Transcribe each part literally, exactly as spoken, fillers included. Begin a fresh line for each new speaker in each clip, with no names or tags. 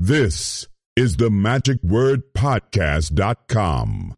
This is the magic word podcast dot com.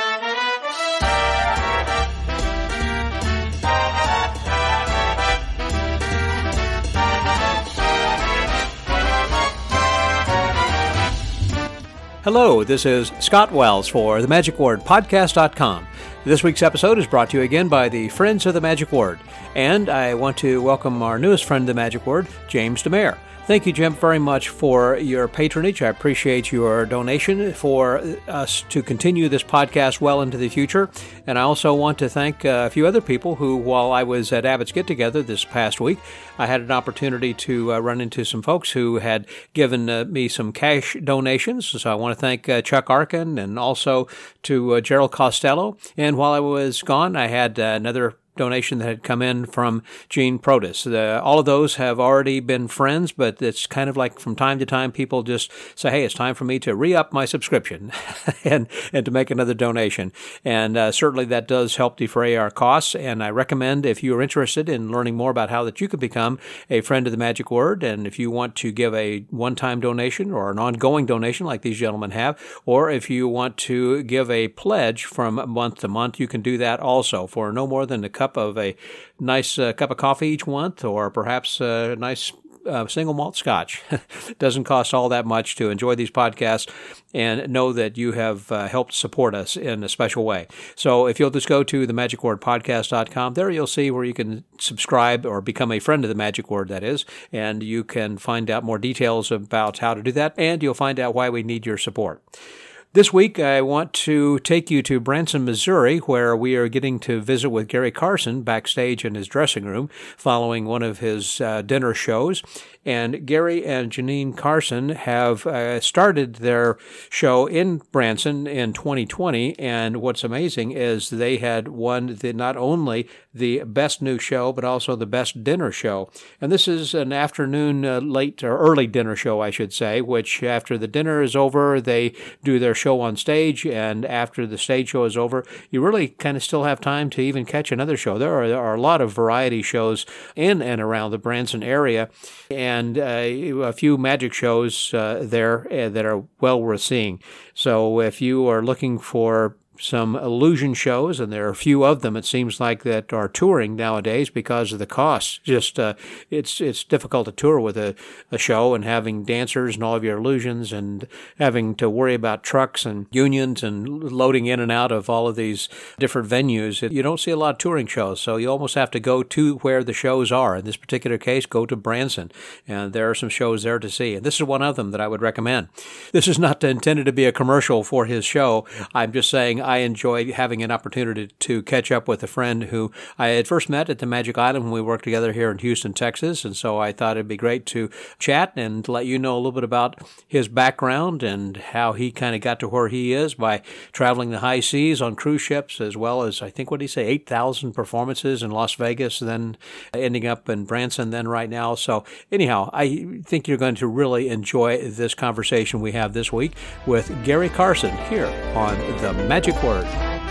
Hello, this is Scott Wells for the magic word podcast dot com. This week's episode is brought to you again by the Friends of the Magic Word, and I want to welcome our newest friend of the Magic Word, James DeMare. Thank you, Jim, very much for your patronage. I appreciate your donation for us to continue this podcast well into the future. And I also want to thank a few other people who, while I was at Abbott's Get-Together this past week, I had an opportunity to uh, run into some folks who had given uh, me some cash donations. So I want to thank uh, Chuck Arkin and also to uh, Gerald Costello. And while I was gone, I had uh, another donation that had come in from Gene Protis. Uh, all of those have already been friends, but it's kind of like from time to time people just say, hey, it's time for me to re-up my subscription and, and to make another donation. And uh, certainly that does help defray our costs. And I recommend if you're interested in learning more about how that you could become a friend of the Magic Word, and if you want to give a one-time donation or an ongoing donation like these gentlemen have, or if you want to give a pledge from month to month, you can do that also for no more than a cup of a nice uh, cup of coffee each month, or perhaps a nice uh, single malt scotch. It doesn't cost all that much to enjoy these podcasts and know that you have uh, helped support us in a special way. So if you'll just go to the magic word podcast dot com, there you'll see where you can subscribe or become a friend of the Magic Word, that is, and you can find out more details about how to do that, and you'll find out why we need your support. This week, I want to take you to Branson, Missouri, where we are getting to visit with Gary Carson backstage in his dressing room following one of his uh, dinner shows. And Gary and Janine Carson have uh, started their show in Branson in twenty twenty, and what's amazing is they had won the, not only the best new show, but also the best dinner show. And this is an afternoon, uh, late or early dinner show, I should say, which after the dinner is over, they do their show on stage, and after the stage show is over, you really kind of still have time to even catch another show. There are, there are a lot of variety shows in and around the Branson area, and uh, a few magic shows uh, there uh, that are well worth seeing. So if you are looking for some illusion shows, and there are a few of them, it seems like, that are touring nowadays because of the cost. Just uh, it's it's difficult to tour with a, a show and having dancers and all of your illusions and having to worry about trucks and unions and loading in and out of all of these different venues. You don't see a lot of touring shows, so you almost have to go to where the shows are. In this particular case, go to Branson, and there are some shows there to see. And this is one of them that I would recommend. This is not intended to be a commercial for his show. I'm just saying I enjoyed having an opportunity to catch up with a friend who I had first met at the Magic Island when we worked together here in Houston, Texas, and so I thought it'd be great to chat and let you know a little bit about his background and how he kind of got to where he is by traveling the high seas on cruise ships, as well as, I think, what did he say, eight thousand performances in Las Vegas, then ending up in Branson then right now. So anyhow, I think you're going to really enjoy this conversation we have this week with Gary Carson here on The Magic Word.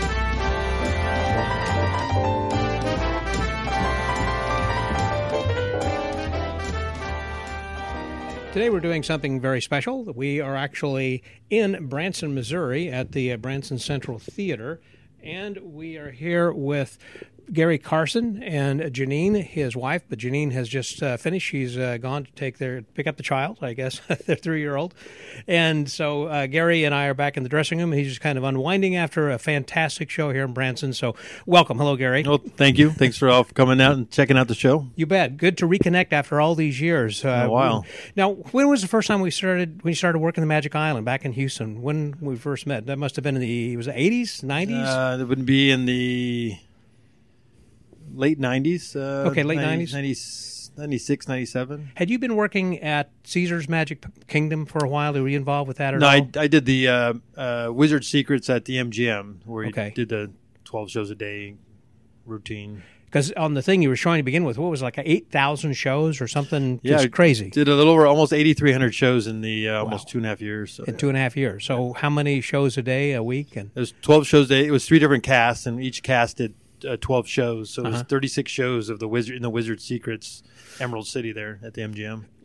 Today we're doing something very special. We are actually in Branson, Missouri at the Branson Central Theater, and we are here with Gary Carson and Janine, his wife, but Janine has just uh, finished. She's uh, gone to take their pick up the child, I guess, their three-year-old. And so uh, Gary and I are back in the dressing room. He's just kind of unwinding after a fantastic show here in Branson. So welcome. Hello, Gary.
Well, thank you. Thanks for all for coming out and checking out the show.
You bet. Good to reconnect after all these years. Uh,
a while.
Now, when was the first time we started, when you started working the Magic Island back in Houston? When we first met? That must have been in the, was it eighties, nineties?
Uh, it would be in the late nineties. Uh,
okay, late nineties.
ninety-six, ninety-seven.
Had you been working at Caesar's Magic Kingdom for a while? Were you involved with that or
no?
No,
I, I did the uh, uh, Wizard Secrets at the M G M, where you
okay.
did the twelve shows a day routine.
Because on the thing you were showing to begin with, what was it, like eight thousand shows or something?
Yeah,
just crazy.
Did a little over almost eighty-three hundred shows in the uh,
wow.
almost two and a half years. So,
in
yeah.
two and a half years. So how many shows a day, a week? And
it was twelve shows a day. It was three different casts, and each cast did uh, twelve shows. So it was
uh-huh.
thirty-six shows of the Wizard in the Wizard Secrets Emerald City there at the M G M.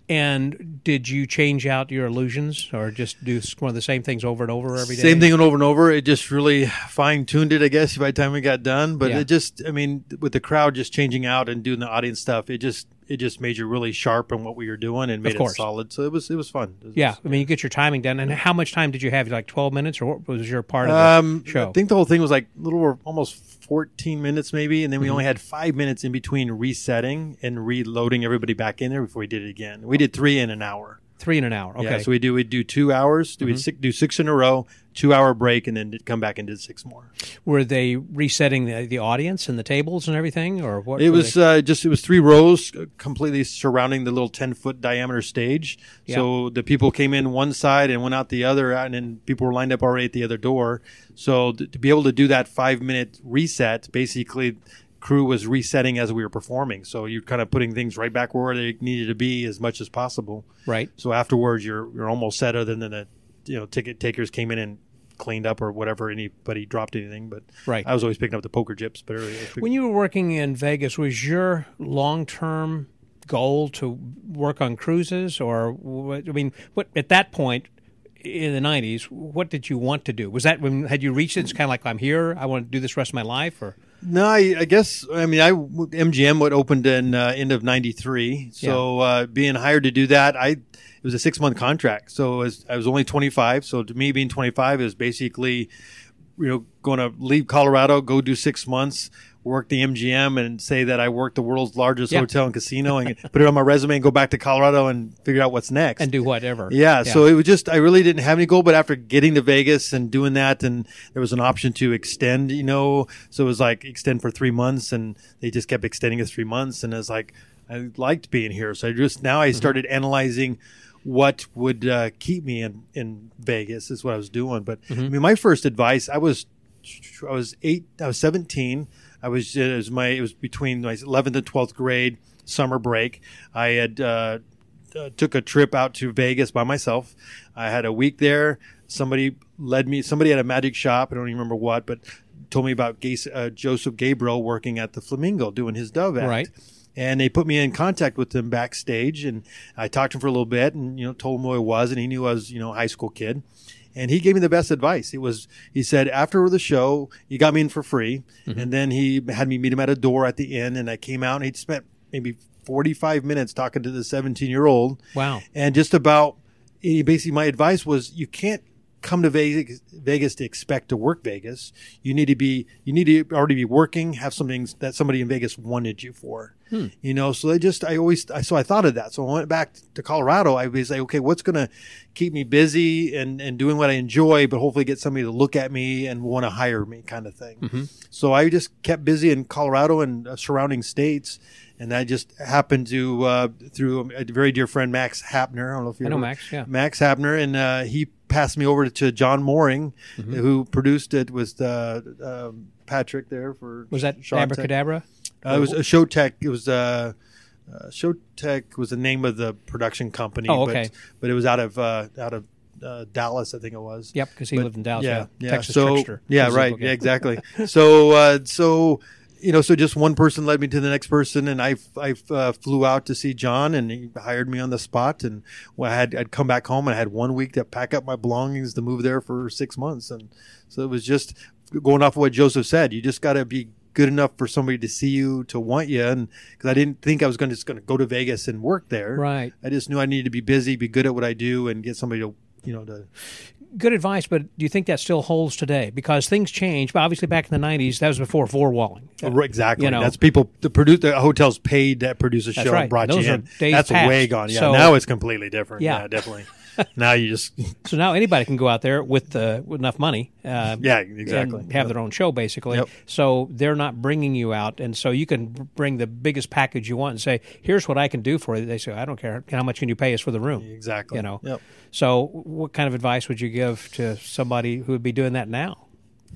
And did you change out your illusions or just do one of the same things over and over every day?
Same thing over and over. It just really fine-tuned it, I guess, by the time we got done. But
Yeah.
it just, I mean, with the crowd just changing out and doing the audience stuff, it just it just made you really sharp on what we were doing and made it
course.
solid. So it was it was fun. It was,
Yeah, I mean, you get your timing done. And how much time did you have? Like twelve minutes, or what was your part of the
Um,
show?
I think the whole thing was like a little over almost fourteen minutes maybe, and then we
Mm-hmm.
only had five minutes in between resetting and reloading everybody back in there before we did it again. We did three in an hour.
Three in an hour. Okay.
Yeah, so we do we do two hours. Do we
Mhm.
six, do six in a row, two hour break, and then come back and did six more.
Were they resetting the, the audience and the tables and everything, or what?
It
were
was
they-
uh, just it was three rows uh, completely surrounding the little ten foot diameter stage.
Yeah.
So the people came in one side and went out the other, and then people were lined up already at the other door. So th- to be able to do that five minute reset, basically, crew was resetting as we were performing. So you're kind of putting things right back where they needed to be as much as possible.
right.
So afterwards, you're you're almost set. Other than the you know ticket takers came in and cleaned up or whatever, anybody dropped anything. But
Right.
I was always picking up the poker chips. But earlier,
When you were working in Vegas, was your long-term goal to work on cruises, or what, I mean, what at that point in the nineties, what did you want to do? Was that when had you reached it? It's kind of like I'm here. I want to do this rest of my life, or
No, I, I guess I mean I M G M what opened in uh, end of ninety-three. So uh, being hired to do that, I it was a six month contract. So it was, I was only twenty-five. So to me, being twenty-five is basically you know going to leave Colorado, go do six months, work the M G M, and say that I worked the world's largest
Yeah.
hotel and casino, and put it on my resume and go back to Colorado and figure out what's next.
and do whatever.
Yeah, so it was just I really didn't have any goal, but after getting to Vegas and doing that, and there was an option to extend, you know, so it was like extend for three months, and they just kept extending it three months, and it was like I liked being here, so I just now I started analyzing what would uh, keep me in in Vegas is what I was doing. But I mean, my first advice, I was I was eight, I was seventeen. I was it was my it was between my eleventh and twelfth grade summer break. I had uh, uh, took a trip out to Vegas by myself. I had a week there. Somebody led me. Somebody at a magic shop. I don't even remember what, but told me about Gace, uh, Joseph Gabriel working at the Flamingo doing his Dove act.
Right.
And they put me in contact with him backstage, and I talked to him for a little bit, and you know, told him who I was, and he knew I was, you know, a high school kid, and he gave me the best advice. It was, he said, after the show, he got me in for free,
Mm-hmm.
and then he had me meet him at a door at the inn, and I came out, and he'd spent maybe forty-five minutes talking to the seventeen-year-old,
Wow.
and just about, he basically, my advice was, you can't come to Vegas, Vegas to expect to work Vegas. You need to be, you need to already be working, have something that somebody in Vegas wanted you for.
Hmm.
You know, so I just, I always, I, so I thought of that. So I went back to Colorado. I was like, okay, what's going to keep me busy and, and doing what I enjoy, but hopefully get somebody to look at me and want to hire me kind of thing.
Mm-hmm.
So I just kept busy in Colorado and uh, surrounding states. And I just happened to, uh, through a very dear friend, Max Hapner. I don't know if you
I know
ever-
Max, yeah.
Max Hapner. And uh, he passed me over to John Mooring,
Mm-hmm.
who produced it with uh, um Patrick there for
Was that
Sean Tech.
Abracadabra?
Uh, it was a Showtech. It was uh, uh, Showtech was the name of the production company.
Oh, okay.
But, but it was out of uh, out of uh, Dallas, I think it was.
Yep, because he
But,
lived in Dallas.
Yeah,
Yeah,
yeah.
Texas
so,
Trickster.
Yeah,
was his
right.
book,
Yeah, exactly. so, uh, so you know, so just one person led me to the next person, and I I uh, flew out to see John, and he hired me on the spot. And well, I had I'd come back home, and I had one week to pack up my belongings to move there for six months, and so it was just going off of what Joseph said. You just got to be good enough for somebody to see you, to want you, and because I didn't think I was going to just going to go to Vegas and work there.
Right.
I just knew I needed to be busy, be good at what I do, and get somebody to you know to.
Good advice, but do you think that still holds today? Because things change. But obviously, back in the nineties, that was before floor walling.
Oh, exactly.
You know.
That's people. The produce the hotels paid to produce a
That's
show
right.
and brought
Those
you
are
in.
days
That's
past.
way gone. Yeah.
So-
now it's completely different.
Yeah.
Yeah, definitely. Now you just
So now anybody can go out there with, uh, with enough money. Uh,
yeah, exactly.
And have
Yep.
their own show, basically.
Yep.
So they're not bringing you out. And so you can b- bring the biggest package you want and say, here's what I can do for you. They say, I don't care. How much can you pay us for the room?
Exactly.
You know.
Yep.
So what kind of advice would you give to somebody who would be doing that now?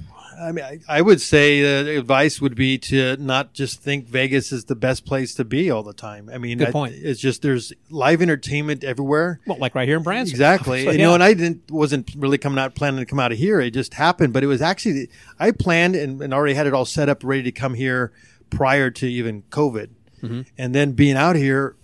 I mean, I, I would say uh, the advice would be to not just think Vegas is the best place to be all the time. I mean,
Good
I-
point.
it's just there's live entertainment everywhere.
Well, like right here in Branson.
Exactly.
So,
you
yeah.
know, and I didn't wasn't really coming out planning to come out of here. It just happened. But it was actually I planned and, and already had it all set up, ready to come here prior to even COVID.
Mm-hmm.
And then being out here,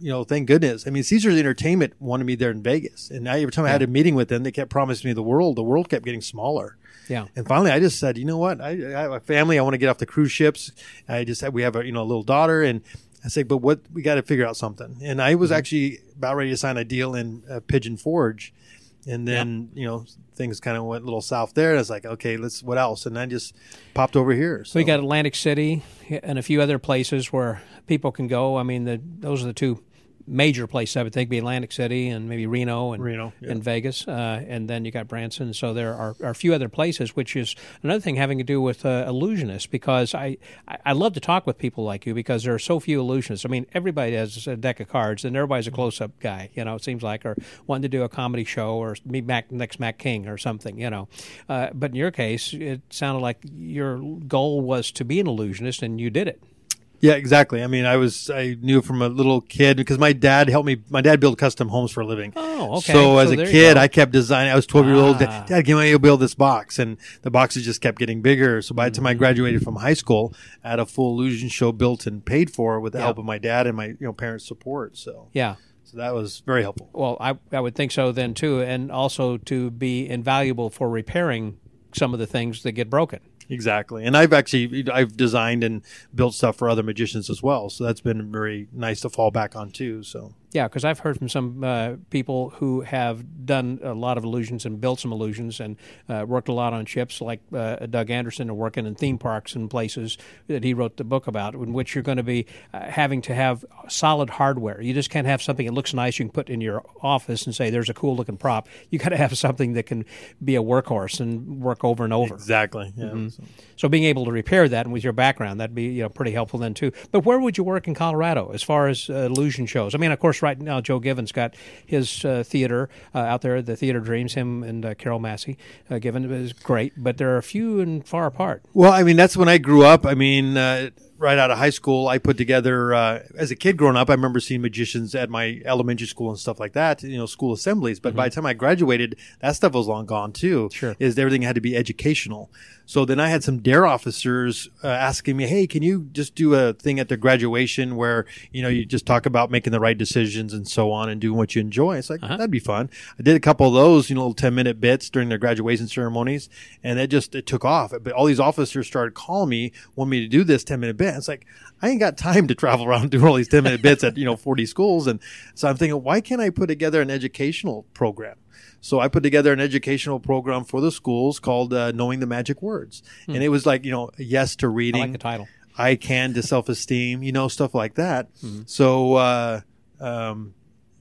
you know, thank goodness. I mean, Caesars Entertainment wanted me there in Vegas. And I, every time I had a meeting with them, they kept promising me the world. The world kept getting smaller.
Yeah.
And finally, I just said, you know what? I, I have a family. I want to get off the cruise ships. I just we have a, you know, a little daughter. And I said, but what, we got to figure out something. And I was mm-hmm. actually about ready to sign a deal in uh, Pigeon Forge. And then, yep. you know, things kind of went a little south there. And I was like, okay, let's, what else? And I just popped over here. So
we got Atlantic City and a few other places where people can go. I mean, the, those are the two major places, I would think, be Atlantic City and maybe Reno and
Reno, yeah.
and Vegas. Uh, and then you got Branson. So there are, are a few other places, which is another thing having to do with uh, illusionists, because I, I love to talk with people like you because there are so few illusionists. I mean, everybody has a deck of cards and everybody's a close-up guy, you know, it seems like, or wanting to do a comedy show or be Mac, next Mac King or something, you know. Uh, but in your case, it sounded like your goal was to be an illusionist and you did it.
Yeah, exactly. I mean, I was, I knew from a little kid because my dad helped me, my dad built custom homes for a living.
Oh, okay.
So as
so
a kid, I kept designing. I was twelve years old.
Ah.
Dad, give me to build this box. And the boxes just kept getting bigger. So by the time I graduated from high school, I had a full illusion show built and paid for with the
yeah.
help of my dad and my, you know, parents' support. So
yeah.
So that was very helpful.
Well, I, I would think so then too. And also to be invaluable for repairing some of the things that get broken.
Exactly. And I've actually, I've designed and built stuff for other magicians as well. So that's been very nice to fall back on too. So.
Yeah, because I've heard from some uh, people who have done a lot of illusions and built some illusions and uh, worked a lot on ships, like uh, Doug Anderson, and working in theme parks and places that he wrote the book about, in which you're going to be uh, having to have solid hardware. You just can't have something that looks nice you can put in your office and say, there's a cool-looking prop. You got to have something that can be a workhorse and work over and over.
Exactly. Yeah.
Mm-hmm. So. so being able to repair that, and with your background, that'd be, you know, pretty helpful then, too. But where would you work in Colorado as far as uh, illusion shows? I mean, of course, right now, Joe Given's got his uh, theater uh, out there, the Theater Dreams, him and uh, Carol Massey. Uh, Given is great, but there are a few and far apart.
Well, I mean, that's when I grew up. I mean, uh, right out of high school, I put together, uh, as a kid growing up, I remember seeing magicians at my elementary school and stuff like that, you know, school assemblies. But mm-hmm. by the time I graduated, that stuff was long gone too.
Sure.
Is everything had to be educational. So then I had some dare officers uh, asking me, hey, can you just do a thing at the graduation where, you know, you just talk about making the right decisions and so on and doing what you enjoy? It's like, uh-huh. that'd be fun. I did a couple of those, you know, little ten minute bits during their graduation ceremonies, and it just, it took off. But all these officers started calling me, wanting me to do this ten minute bit. It's like, I ain't got time to travel around doing all these ten minute bits at, you know, forty schools. And so I'm thinking, why can't I put together an educational program? So I put together an educational program for the schools called uh, Knowing the Magic Words. Hmm. And it was like, you know, yes to reading.
I like the title.
I can to self-esteem, you know, stuff like that. Hmm. So, uh, um,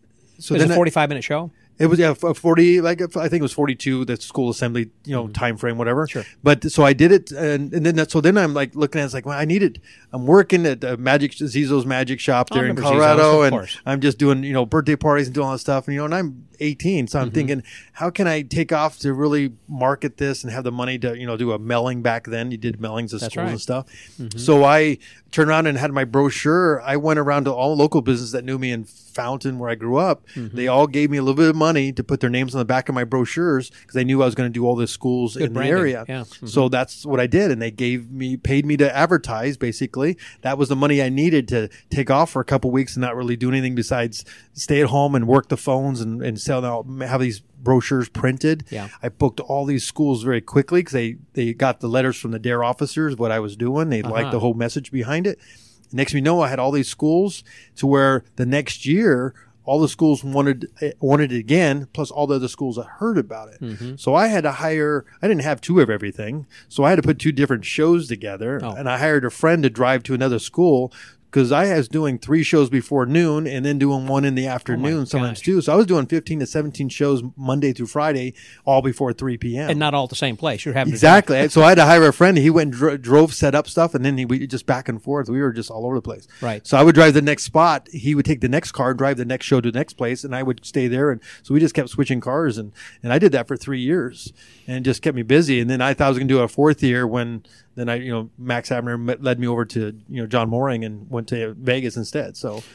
so
it was
then
a forty-five minute show?
It was yeah, forty. Like I think it was forty-two. The school assembly, you know, mm-hmm. time frame, whatever.
Sure.
But so I did it, and, and then that, so then I'm like looking at it, it's like, well, I need it. I'm working at uh, Magic Zizo's Magic Shop there in Colorado,
Zizo's,
and
course.
I'm just doing you know birthday parties and doing all that stuff, and you know, and I'm eighteen, so I'm mm-hmm. thinking, how can I take off to really market this and have the money to you know do a mailing back then? You did mailings of
That's
schools
right.
and stuff.
Mm-hmm.
So I turned around and had my brochure. I went around to all local businesses that knew me in Fountain, where I grew up.
Mm-hmm.
They all gave me a little bit of money to put their names on the back of my brochures because they knew I was going to do all the schools
Good
in
branding.
the area.
Yeah. Mm-hmm.
So that's what I did, and they gave me, paid me to advertise. Basically, that was the money I needed to take off for a couple of weeks and not really do anything besides stay at home and work the phones and, and sell out, have these brochures printed.
Yeah.
I booked all these schools very quickly because they they got the letters from the dare officers what I was doing. They
uh-huh.
liked the whole message behind it. Next thing you know, I had all these schools to where the next year, all the schools wanted wanted it again, plus all the other schools that heard about it. Mm-hmm. So I had to hire, I didn't have two of everything, so I had to put two different shows together,
oh.
and I hired a friend to drive to another school because I was doing three shows before noon and then doing one in the afternoon
oh
sometimes too. So I was doing fifteen to seventeen shows Monday through Friday, all before three p.m.
And not all at the same place. You're having
Exactly.
To
so I had to hire a friend. He went and dro- drove, set up stuff, and then he we just back and forth. We were just all over the place.
Right.
So I would drive the next spot. He would take the next car, drive the next show to the next place, and I would stay there. And so we just kept switching cars, and, and I did that for three years and it just kept me busy. And then I thought I was going to do a fourth year when then I, you know, Max Abner led me over to, you know, John Mooring and went to Vegas instead. So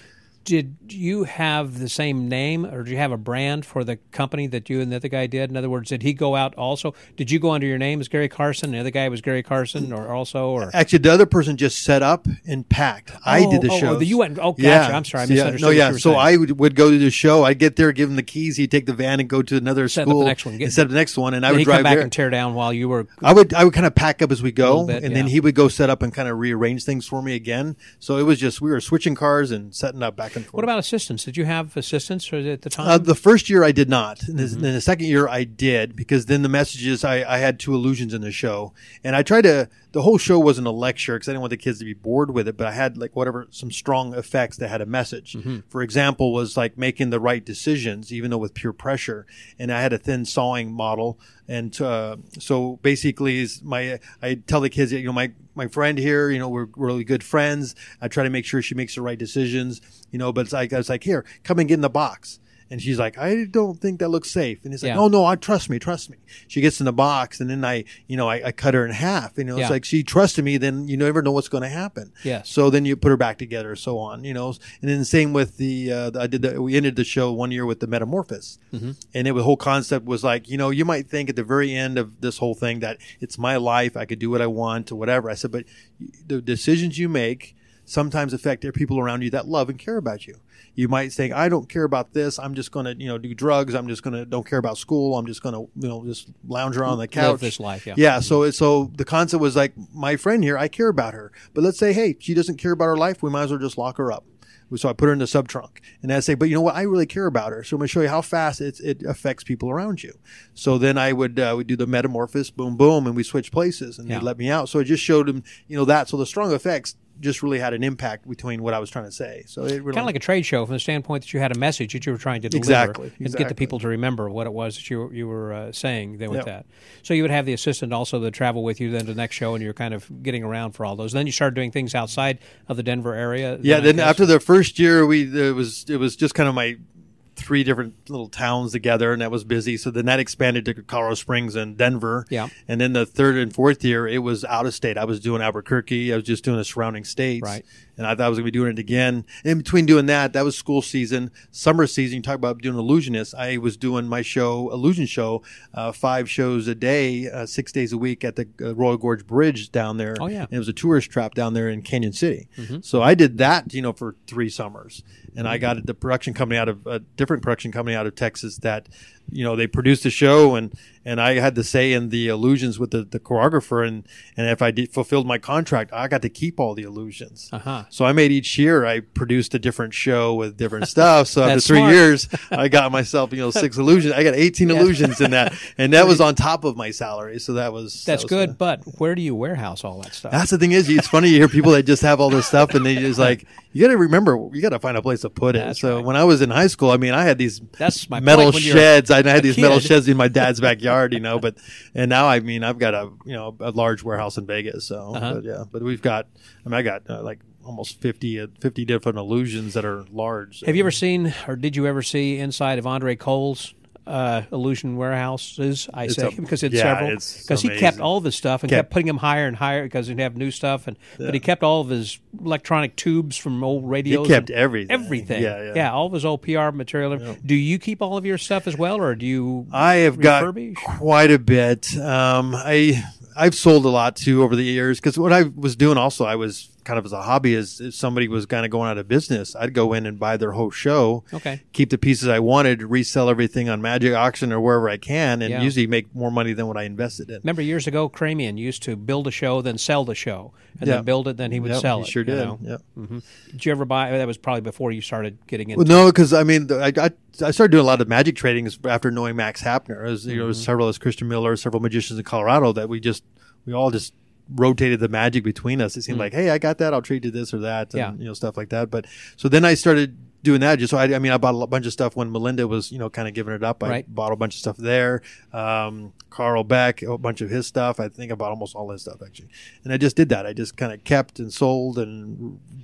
Did you have the same name, or did you have a brand for the company that you and the other guy did? In other words, did he go out also? Did you go under your name as Gary Carson? The other guy was Gary Carson, or also, or
actually, the other person just set up and packed. Oh, I did the
oh,
show.
Oh, you went. Oh, gotcha.
Yeah.
I'm sorry, I
So, yeah.
misunderstood.
No,
what
yeah.
you were
So
saying.
I would, would go to the show. I'd get there, give him the keys. He'd take the van and go to another
Set up
school
the next one. Get-
and set up the next one. And I
Then
would
he'd
drive
come back
there.
and tear down while you were.
I would I would kind of pack up as we go,
bit,
and
yeah.
then he would go set up and kind of rearrange things for me again. So it was just we were switching cars and setting up back and forth.
What about assistants? Did you have assistants or at the time?
Uh, the first year I did not. And
Mm-hmm.
then the second year I did, because then the messages, I, I had two illusions in the show. And I tried to, the whole show wasn't a lecture because I didn't want the kids to be bored with it, but I had like whatever, some strong effects that had a message.
Mm-hmm.
For example, was like making the right decisions, even though with pure pressure. And I had a thin sawing model. And uh, so basically is my, I tell the kids, you know, my, my friend here, you know, we're really good friends. I try to make sure she makes the right decisions, you know, but it's like, I was like, here, come and get in the box. And she's like, I don't think that looks safe. And it's like,
Yeah.
oh, no, I trust me, trust me. She gets in the box, and then I, you know, I, I cut her in half. You know,
Yeah.
it's like she trusted me. Then you never know what's going to happen.
Yes.
So then you put her back together, so on. You know, and then same with the, uh, I did the, we ended the show one year with the Metamorphosis,
Mm-hmm.
and it, the whole concept was like, you know, you might think at the very end of this whole thing that it's my life, I could do what I want or whatever. I said, but the decisions you make sometimes affect the people around you that love and care about you. You might think, I don't care about this. I'm just going to, you know, do drugs. I'm just going to, don't care about school. I'm just going to, you know, just lounge around on the couch.
Live this life, yeah.
Yeah. So, so the concept was like, my friend here, I care about her. But let's say, hey, she doesn't care about her life. We might as well just lock her up. So I put her in the sub trunk, and I say, but you know what? I really care about her. So I'm going to show you how fast it, it affects people around you. So then I would, uh, would do the metamorphosis, boom, boom, and we switch places, and
Yeah.
they'd let me out. So I just showed them, you know, that. So the strong effects just really had an impact between what I was trying to say. So it really
Kind of like a trade show from the standpoint that you had a message that you were trying to deliver
Exactly,
and get the
exactly.
people to remember what it was that you were, you were uh, saying then with
Yep.
that. So you would have the assistant also that travel with you then to the next show, and you're kind of getting around for all those. Then you started doing things outside of the Denver area.
Yeah.
I
Then
guess?
after the first year, we it was it was just kind of my three different little towns together, and that was busy. So then that expanded to Colorado Springs and Denver.
Yeah.
And then the third and fourth year, it was out of state. I was doing Albuquerque. I was just doing the surrounding states.
Right.
And I thought I was going to be doing it again. In between doing that, that was school season. Summer season, you talk about doing illusionist. I was doing my show, Illusion Show, uh, five shows a day, uh, six days a week at the uh, Royal Gorge Bridge down there.
Oh, yeah.
And it was a tourist trap down there in Canyon City.
Mm-hmm.
So I did that, you know, for three summers. And I got the production company out of a different production company out of Texas that, you know, they produced the show, and, and I had to say in the illusions with the, the choreographer, and, and if I did, fulfilled my contract, I got to keep all the illusions.
Uh-huh.
So I made each year, I produced a different show with different stuff. So after
That's
three
smart.
years, I got myself, you know, six illusions. I got eighteen
Yeah.
illusions in that. And that was on top of my salary. So that was,
That's
that was
good,
uh,
but where do you warehouse all that stuff?
that's the thing is, it's funny you hear people that just have all this stuff, and they just like, you got to remember, you got to find a place to put it.
That's
so
right.
when I was in high school, I mean, I had these
That's my
metal
point when you're
sheds. I had
a
these metal
kid.
sheds in my dad's backyard, you know. But and now, I mean, I've got a you know a large warehouse in Vegas. So
Uh-huh.
but yeah, but we've got. I mean, I got uh, like almost fifty, uh, fifty different illusions that are large.
Have you ever seen, or did you ever see inside of Andre Cole's uh, illusion warehouses? I
It's
say
a-
because it's
yeah,
several
it's
because he kept
amazing.
all this stuff and kept,
Kept-
putting them higher and higher because he'd have new stuff, and but
Yeah.
he kept all of his electronic tubes from old
He
radios.
kept
and
everything.
everything.
Yeah, yeah.
all of his old P R material. Do you keep all of your stuff as well, or do you?
I have got
refurbish?
quite a bit. Um, I I've sold a lot too over the years, because what I was doing also, I was kind of as a hobby, is if somebody was kind of going out of business, I'd go in and buy their whole show,
Okay.
keep the pieces I wanted, resell everything on Magic Auction or wherever I can, and
Yeah.
usually make more money than what I invested in.
Remember years ago, Cramian used to build a show, then sell the show, and
Yeah.
then build it, then he would
Yep,
sell
he
it.
sure
you
did.
know?
Yep.
hmm Did you ever buy? That was probably before you started getting into.
Well, no, because I mean, the- I got I started doing a lot of magic trading after knowing Max Hapner. As you know, several as Christian Miller, several magicians in Colorado that we just we all just rotated the magic between us. It seemed like, hey, I got that, I'll trade you this or that, and
Yeah.
you know, stuff like that. But so then I started doing that. Just so I, I mean, I bought a bunch of stuff when Melinda was, you know, kind of giving it up. I
Right.
bought a bunch of stuff there. Um, Carl Beck, a bunch of his stuff. I think I bought almost all his stuff actually, and I just did that. I just kind of kept and sold and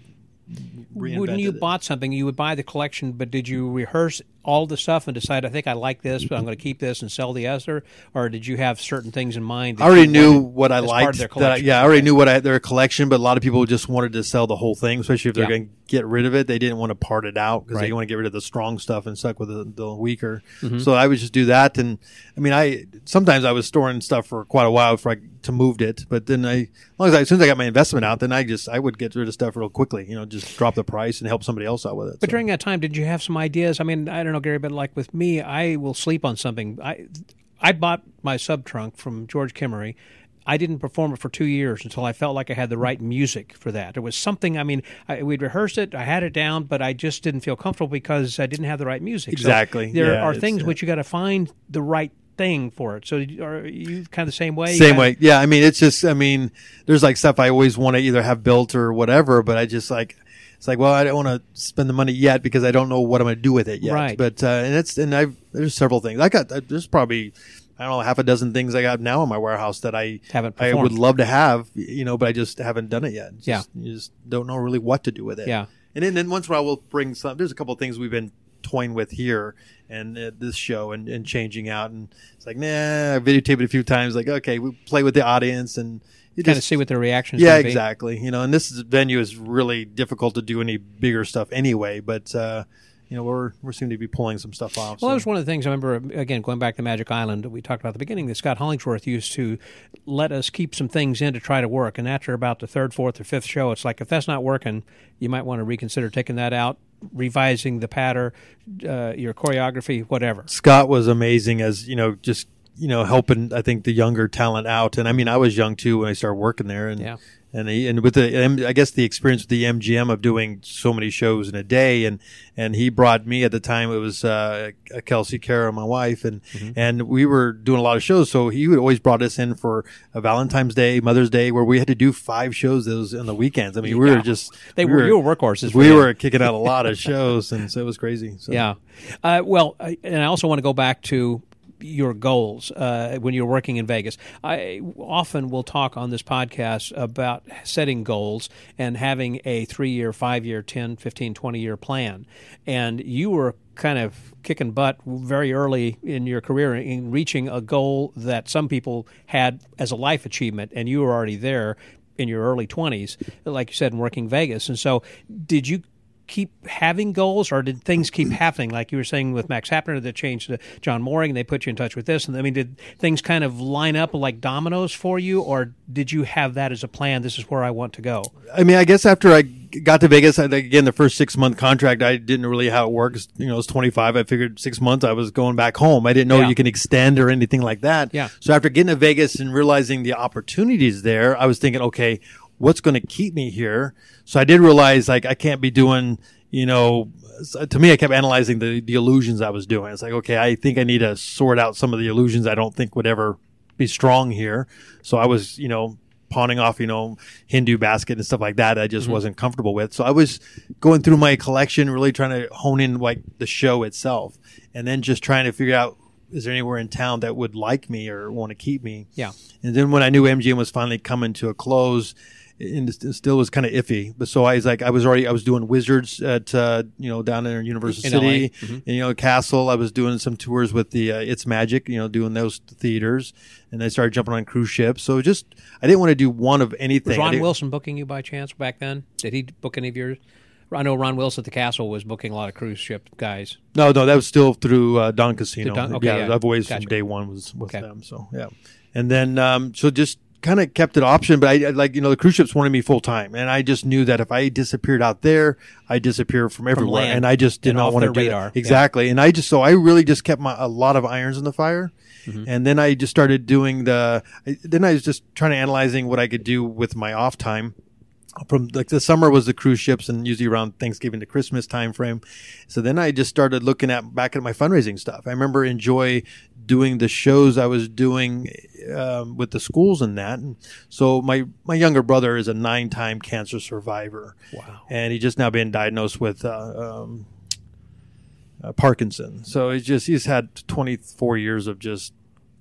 reinvented
When you
it.
bought something, you would buy the collection, but did you rehearse all the stuff and decide, I think I like this, but I'm going to keep this and sell the other? Or did you have certain things in mind? That
I already
you
knew
wanted
what I
as part
liked.
of their
That I,
collection?
yeah, I already knew what I, their collection, but a lot of people just wanted to sell the whole thing, especially if they're
Yeah.
going to get rid of it. They didn't want to part it out because
Right.
they want to get rid of the strong stuff and suck with the, the weaker.
Mm-hmm.
So I would just do that. And I mean, I sometimes I was storing stuff for quite a while before I to moved it, but then I, as long as I, as soon as I got my investment out, then I just I would get rid of stuff real quickly. You know, just drop the price and help somebody else out with it.
But
So-
during that time, did you have some ideas? I mean, I don't know, Gary, but like with me, I will sleep on something. I I bought my sub trunk from George Kimmery. I didn't perform it for two years until I felt like I had the right music for that. It was something, I mean, I, we'd rehearsed it, I had it down, but I just didn't feel comfortable because I didn't have the right music. So
Exactly.
there
Yeah,
are
it's-
things
yeah.
which you got to find the right thing for it. So are you kind of the same way? You
Same
kinda-
way. Yeah. I mean, it's just, I mean, there's like stuff I always want to either have built or whatever, but I just like, it's like, well, I don't want to spend the money yet because I don't know what I'm going to do with it yet.
Right.
But, uh, and it's, and I've, there's several things. I got, there's probably, I don't know, half a dozen things I got now in my warehouse that I,
Haven't
I would
performed.
love to have, you know, but I just haven't done it yet. It's
Yeah.
just- you just don't know really what to do with it.
Yeah.
And then, then once in a while we'll bring some, there's a couple of things we've been toying with here and uh, this show and, and changing out. And it's like, nah, I videotaped it a few times. Like, okay, we play with the audience and you
Kind of
just
see what their reactions
yeah,
gonna be.
exactly. You know, and this is, venue is really difficult to do any bigger stuff anyway. But uh, you know, we're we're seem to be pulling some stuff off.
Well, that
so.
was one of the things I remember, again, going back to Magic Island that we talked about at the beginning, that Scott Hollingsworth used to let us keep some things in to try to work. And after about the third, fourth, or fifth show, it's like, if that's not working, you might want to reconsider taking that out, revising the pattern, uh, your choreography, whatever.
Scott was amazing as, you know, just, you know, helping, I think, the younger talent out. And I mean, I was young too when I started working there. And,
Yeah.
and, he, and with the, I guess the experience with the M G M of doing so many shows in a day. And, and he brought me at the time, it was, uh, Kelsey Kara, my wife. And,
Mm-hmm.
and we were doing a lot of shows. So he would always brought us in for a Valentine's Day, Mother's Day, where we had to do five shows those on the weekends. I mean, we
Yeah.
were just,
They
we
were, you were workhorses. for
we
them.
were kicking out a lot of shows. And so it was crazy. So.
Yeah. Uh, well, I- and I also want to go back to your goals uh, when you're working in Vegas. I often will talk on this podcast about setting goals and having a three-year, five-year, ten, fifteen, twenty-year plan. And you were kind of kicking butt very early in your career in reaching a goal that some people had as a life achievement, and you were already there in your early twenties, like you said, in working Vegas. And so did you keep having goals, or did things keep happening? Like you were saying with Max Hapner, that changed to John Mooring, and they put you in touch with this. And I mean, did things kind of line up like dominoes for you, or did you have that as a plan? This is where I want to go.
I mean, I guess after I got to Vegas, I, again, the first six month contract, I didn't really how it works. You know, I was twenty-five. I figured six months I was going back home. I didn't know
Yeah.
you can extend or anything like that.
Yeah.
So after getting to Vegas and realizing the opportunities there, I was thinking, okay, what's going to keep me here? So I did realize like I can't be doing, you know, to me, I kept analyzing the, the illusions I was doing. It's like, okay, I think I need to sort out some of the illusions I don't think would ever be strong here. So I was, you know, pawning off, you know, Hindu basket and stuff like that. I just wasn't comfortable with. So I was going through my collection, really trying to hone in like the show itself, and then just trying to figure out, is there anywhere in town that would like me or want to keep me?
Yeah.
And then when I knew M G M was finally coming to a close, and it still was kind of iffy. But so I was like, I was already, I was doing Wizards at, uh, you know, down in Universal
In
City,
L A. Mm-hmm.
and, you know, Castle. I was doing some tours with the uh, It's Magic, you know, doing those theaters, and I started jumping on cruise ships. So just, I didn't want to do one of anything.
Was
I
Ron
didn't-
Wilson booking you by chance back then? Did he book any of yours? I know Ron Wilson at the Castle was booking a lot of cruise ship guys.
No, no, that was still through uh, Don Casino.
Through Don- okay, yeah.
I've always
Gotcha.
from day one was with
Okay.
them. So yeah, and then um, so just kind of kept it option, but I, I like you know the cruise ships wanted me full time, and I just knew that if I disappeared out there, I disappear from everywhere,
land
and I just did
and
not
off
want to
their
do
radar.
that. Exactly, and I just so I really just kept my a lot of irons in the fire.
Mm-hmm.
And then I just started doing the. I- Then I was just trying to analyzing what I could do with my off time. From like the summer was the cruise ships, and usually around Thanksgiving to Christmas time frame. So then I just started looking at back at my fundraising stuff. I remember enjoy doing the shows I was doing um, with the schools and that. And so my my younger brother is a nine time cancer survivor.
Wow.
And he just now been diagnosed with uh, um, uh, Parkinson. So he's just he's had twenty-four years of just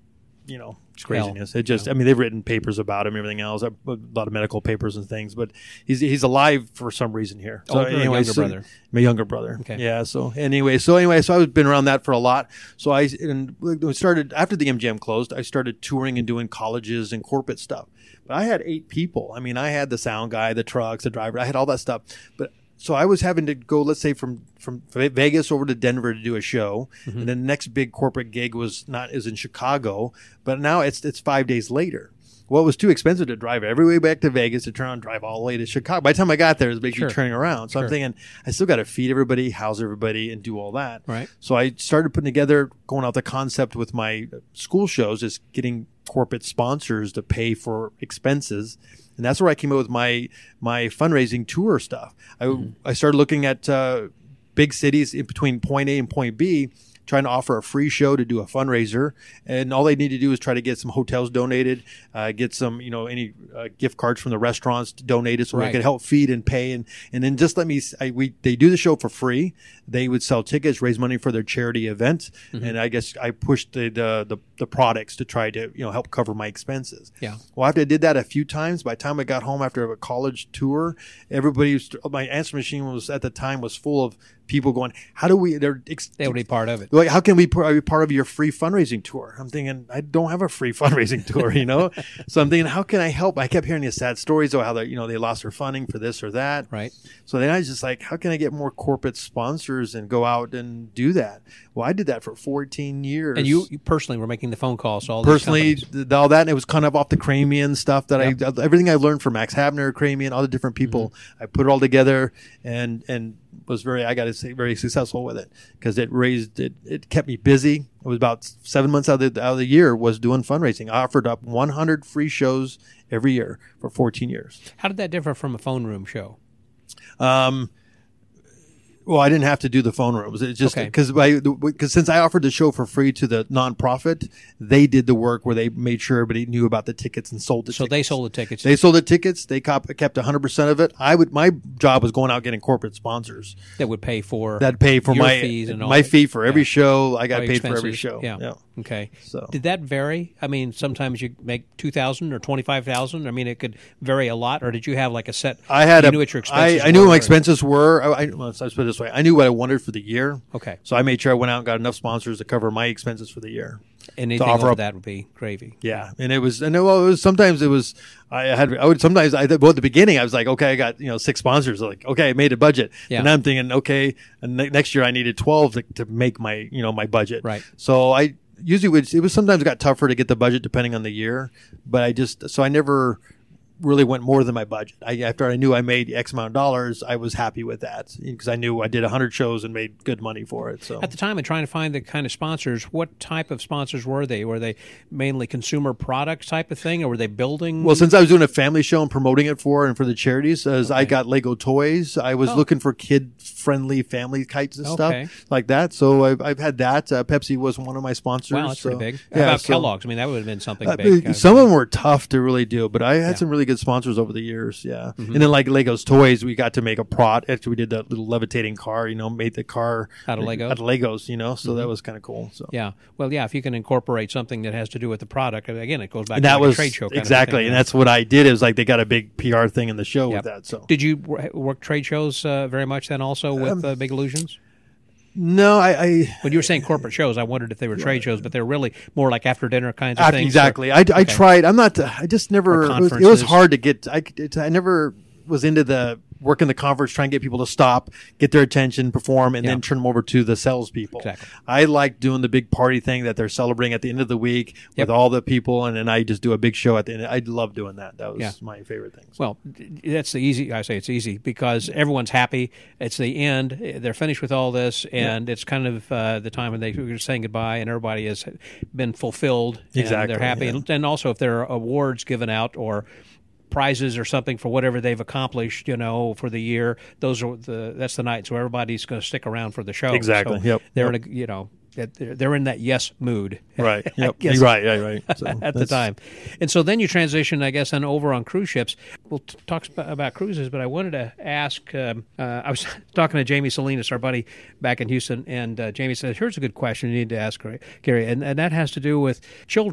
you know, it's craziness. It just, yeah. I mean, they've written papers about him and everything else, a lot of medical papers and things, but he's he's alive for some reason here. So
Older
anyway,
younger
so,
brother?
My younger brother.
Okay.
Yeah. So anyway, so anyway, so I've been around that for a lot. So I and we started, after the M G M closed, I started touring and doing colleges and corporate stuff. But I had eight people. I mean, I had the sound guy, the trucks, the driver, I had all that stuff. But so I was having to go, let's say, from, from Vegas over to Denver to do a show, mm-hmm. and then the next big corporate gig was not is in Chicago, but now it's it's five days later. Well, it was too expensive to drive every way back to Vegas to turn around and drive all the way to Chicago. By the time I got there, it was basically
Sure.
turning around. So
Sure.
I'm thinking, I still got to feed everybody, house everybody, and do all that.
Right.
So I started putting together, going out the concept with my school shows, is getting corporate sponsors to pay for expenses. And that's where I came up with my my fundraising tour stuff. I, mm-hmm. I started looking at uh, big cities in between point A and point B, trying to offer a free show to do a fundraiser. And all they need to do is try to get some hotels donated, uh, get some, you know, any uh, gift cards from the restaurants donated so
Right.
I could help feed and pay. And, and then just let me, I, we, they do the show for free. They would sell tickets, raise money for their charity event. Mm-hmm. And I guess I pushed the, the, the, the products to try to, you know, help cover my expenses.
Yeah.
Well, after I did that a few times, by the time I got home after a college tour, everybody was, my answer machine was at the time was full of people going, how do we, they're, ex-
They would be part of it.
like, how can we be part of your free fundraising tour? I'm thinking, I don't have a free fundraising tour, you know? So I'm thinking, how can I help? I kept hearing these sad stories about how they, you know, they lost their funding for this or that.
Right.
So then I was just like, how can I get more corporate sponsors and go out and do that? Well, I did that for fourteen years.
And you, you personally were making the phone calls to all
Personally,
these companies.
th- all that, and it was kind of off the Cramian stuff that
Yep.
I, everything I learned from Max Havner, Cramian, all the different people, mm-hmm. I put it all together and, and was very, I got to say, very successful with it because it raised, it, it kept me busy. It was about seven months out of the, out of the year was doing fundraising. I offered up one hundred free shows every year for fourteen years.
How did that differ from a phone room show?
Um, Well, I didn't have to do the phone rooms. It's just
Okay.
because because since I offered the show for free to the nonprofit, they did the work where they made sure everybody knew about the tickets and sold the
So
tickets.
they sold the tickets.
They sold the tickets. They cop, kept one hundred percent of it. I would. My job was going out getting corporate sponsors
that would pay for
that pay for
your
my
fees and all
my
that.
fee for every
Yeah.
show. I got
All
paid
your
for every
expenses.
show.
Yeah. Okay.
So
did that vary? I mean, sometimes you make two thousand or twenty five thousand. I mean, it could vary a lot. Or did you have like a set?
I had
you
a,
knew what your expenses
I, I knew
were,
what my
or-
expenses were. I, I, well, let's put it this way. I knew what I wanted for the year.
Okay.
So I made sure I went out and got enough sponsors to cover my expenses for the year.
Anything
offer
over
up-
that would be gravy.
Yeah, and it was, and it, well, it was sometimes it was. I had, I would sometimes. I well, at the beginning, I was like, okay, I got you know six sponsors. Like, okay, I made a budget,
Yeah.
and I'm thinking, okay, and ne- next year I needed twelve to, to make my you know my budget.
Right.
So I usually would. It was sometimes it got tougher to get the budget depending on the year, but I just so I never really went more than my budget. I, after I knew I made X amount of dollars, I was happy with that because I knew I did one hundred shows and made good money for it. So
At the time of trying to find the kind of sponsors, what type of sponsors were they? Were they mainly consumer products type of thing, or were they building?
Well, since I was doing a family show and promoting it for and for the charities, as I got Lego toys, I was
Oh.
looking for kid-friendly family kites and
Okay.
stuff like that. So I've, I've had that. Uh, Pepsi was one of my sponsors.
Wow, that's
so,
pretty big. How
Yeah,
about
so-
Kellogg's? I mean, that would have been something
Uh,
big. kind of
some
thing.
of them were tough to really do, but I had
Yeah.
some really good sponsors over the years. Yeah,
Mm-hmm.
and then like Lego's toys, we got to make a prod. Actually, we did that little levitating car. You know, made the car
Out of Legos?
Out of Legos. You know, so that was kind of cool. So
Yeah. Well, yeah, if you can incorporate something that has to do with the product, again, it goes back
and
to
that
like
was
a trade show. Kind
exactly,
of a thing.
and that's what I did. It was like they got a big P R thing in the show
Yep.
with that. So
Did you wor- work trade shows uh, very much then also with
Um,
uh, Big Illusions?
no, I. I
When you were saying corporate shows, I wondered if they were trade shows, but they're really more like after dinner kinds of
After-
things.
exactly.
or-
I, I
okay.
tried. I'm not. I just never.
Or
It was, it was
conferences.
hard to get. I. it- I never was into the working the conference, trying to get people to stop, get their attention, perform, and
Yeah.
then turn them over to the salespeople.
Exactly.
I like doing the big party thing that they're celebrating at the end of the week
Yep.
with all the people, and then I just do a big show at the end. I love doing that. That was
Yeah.
my favorite thing.
Well, that's the easy. I say it's easy because everyone's happy. It's the end. They're finished with all this, and it's kind of uh, the time when they are saying goodbye, and everybody has been fulfilled. And
Exactly,
they're happy,
yeah.
and, and also if there are awards given out or prizes or something for whatever they've accomplished, you know, for the year, those are the that's the night. So everybody's going to stick around for the show.
Exactly,
So
yep,
They're
yep.
in a, you know. They're they're in that yes mood.
Right.
I
Yep.
guess.
Right. Right. Right. So
At the
that's-
time. And so then you transition, I guess, then over on cruise ships. We'll t- talk sp- about cruises, but I wanted to ask, um, uh, I was talking to Jamie Salinas, our buddy back in Houston, and uh, Jamie said, here's a good question you need to ask, Gary, and, and that has to do with children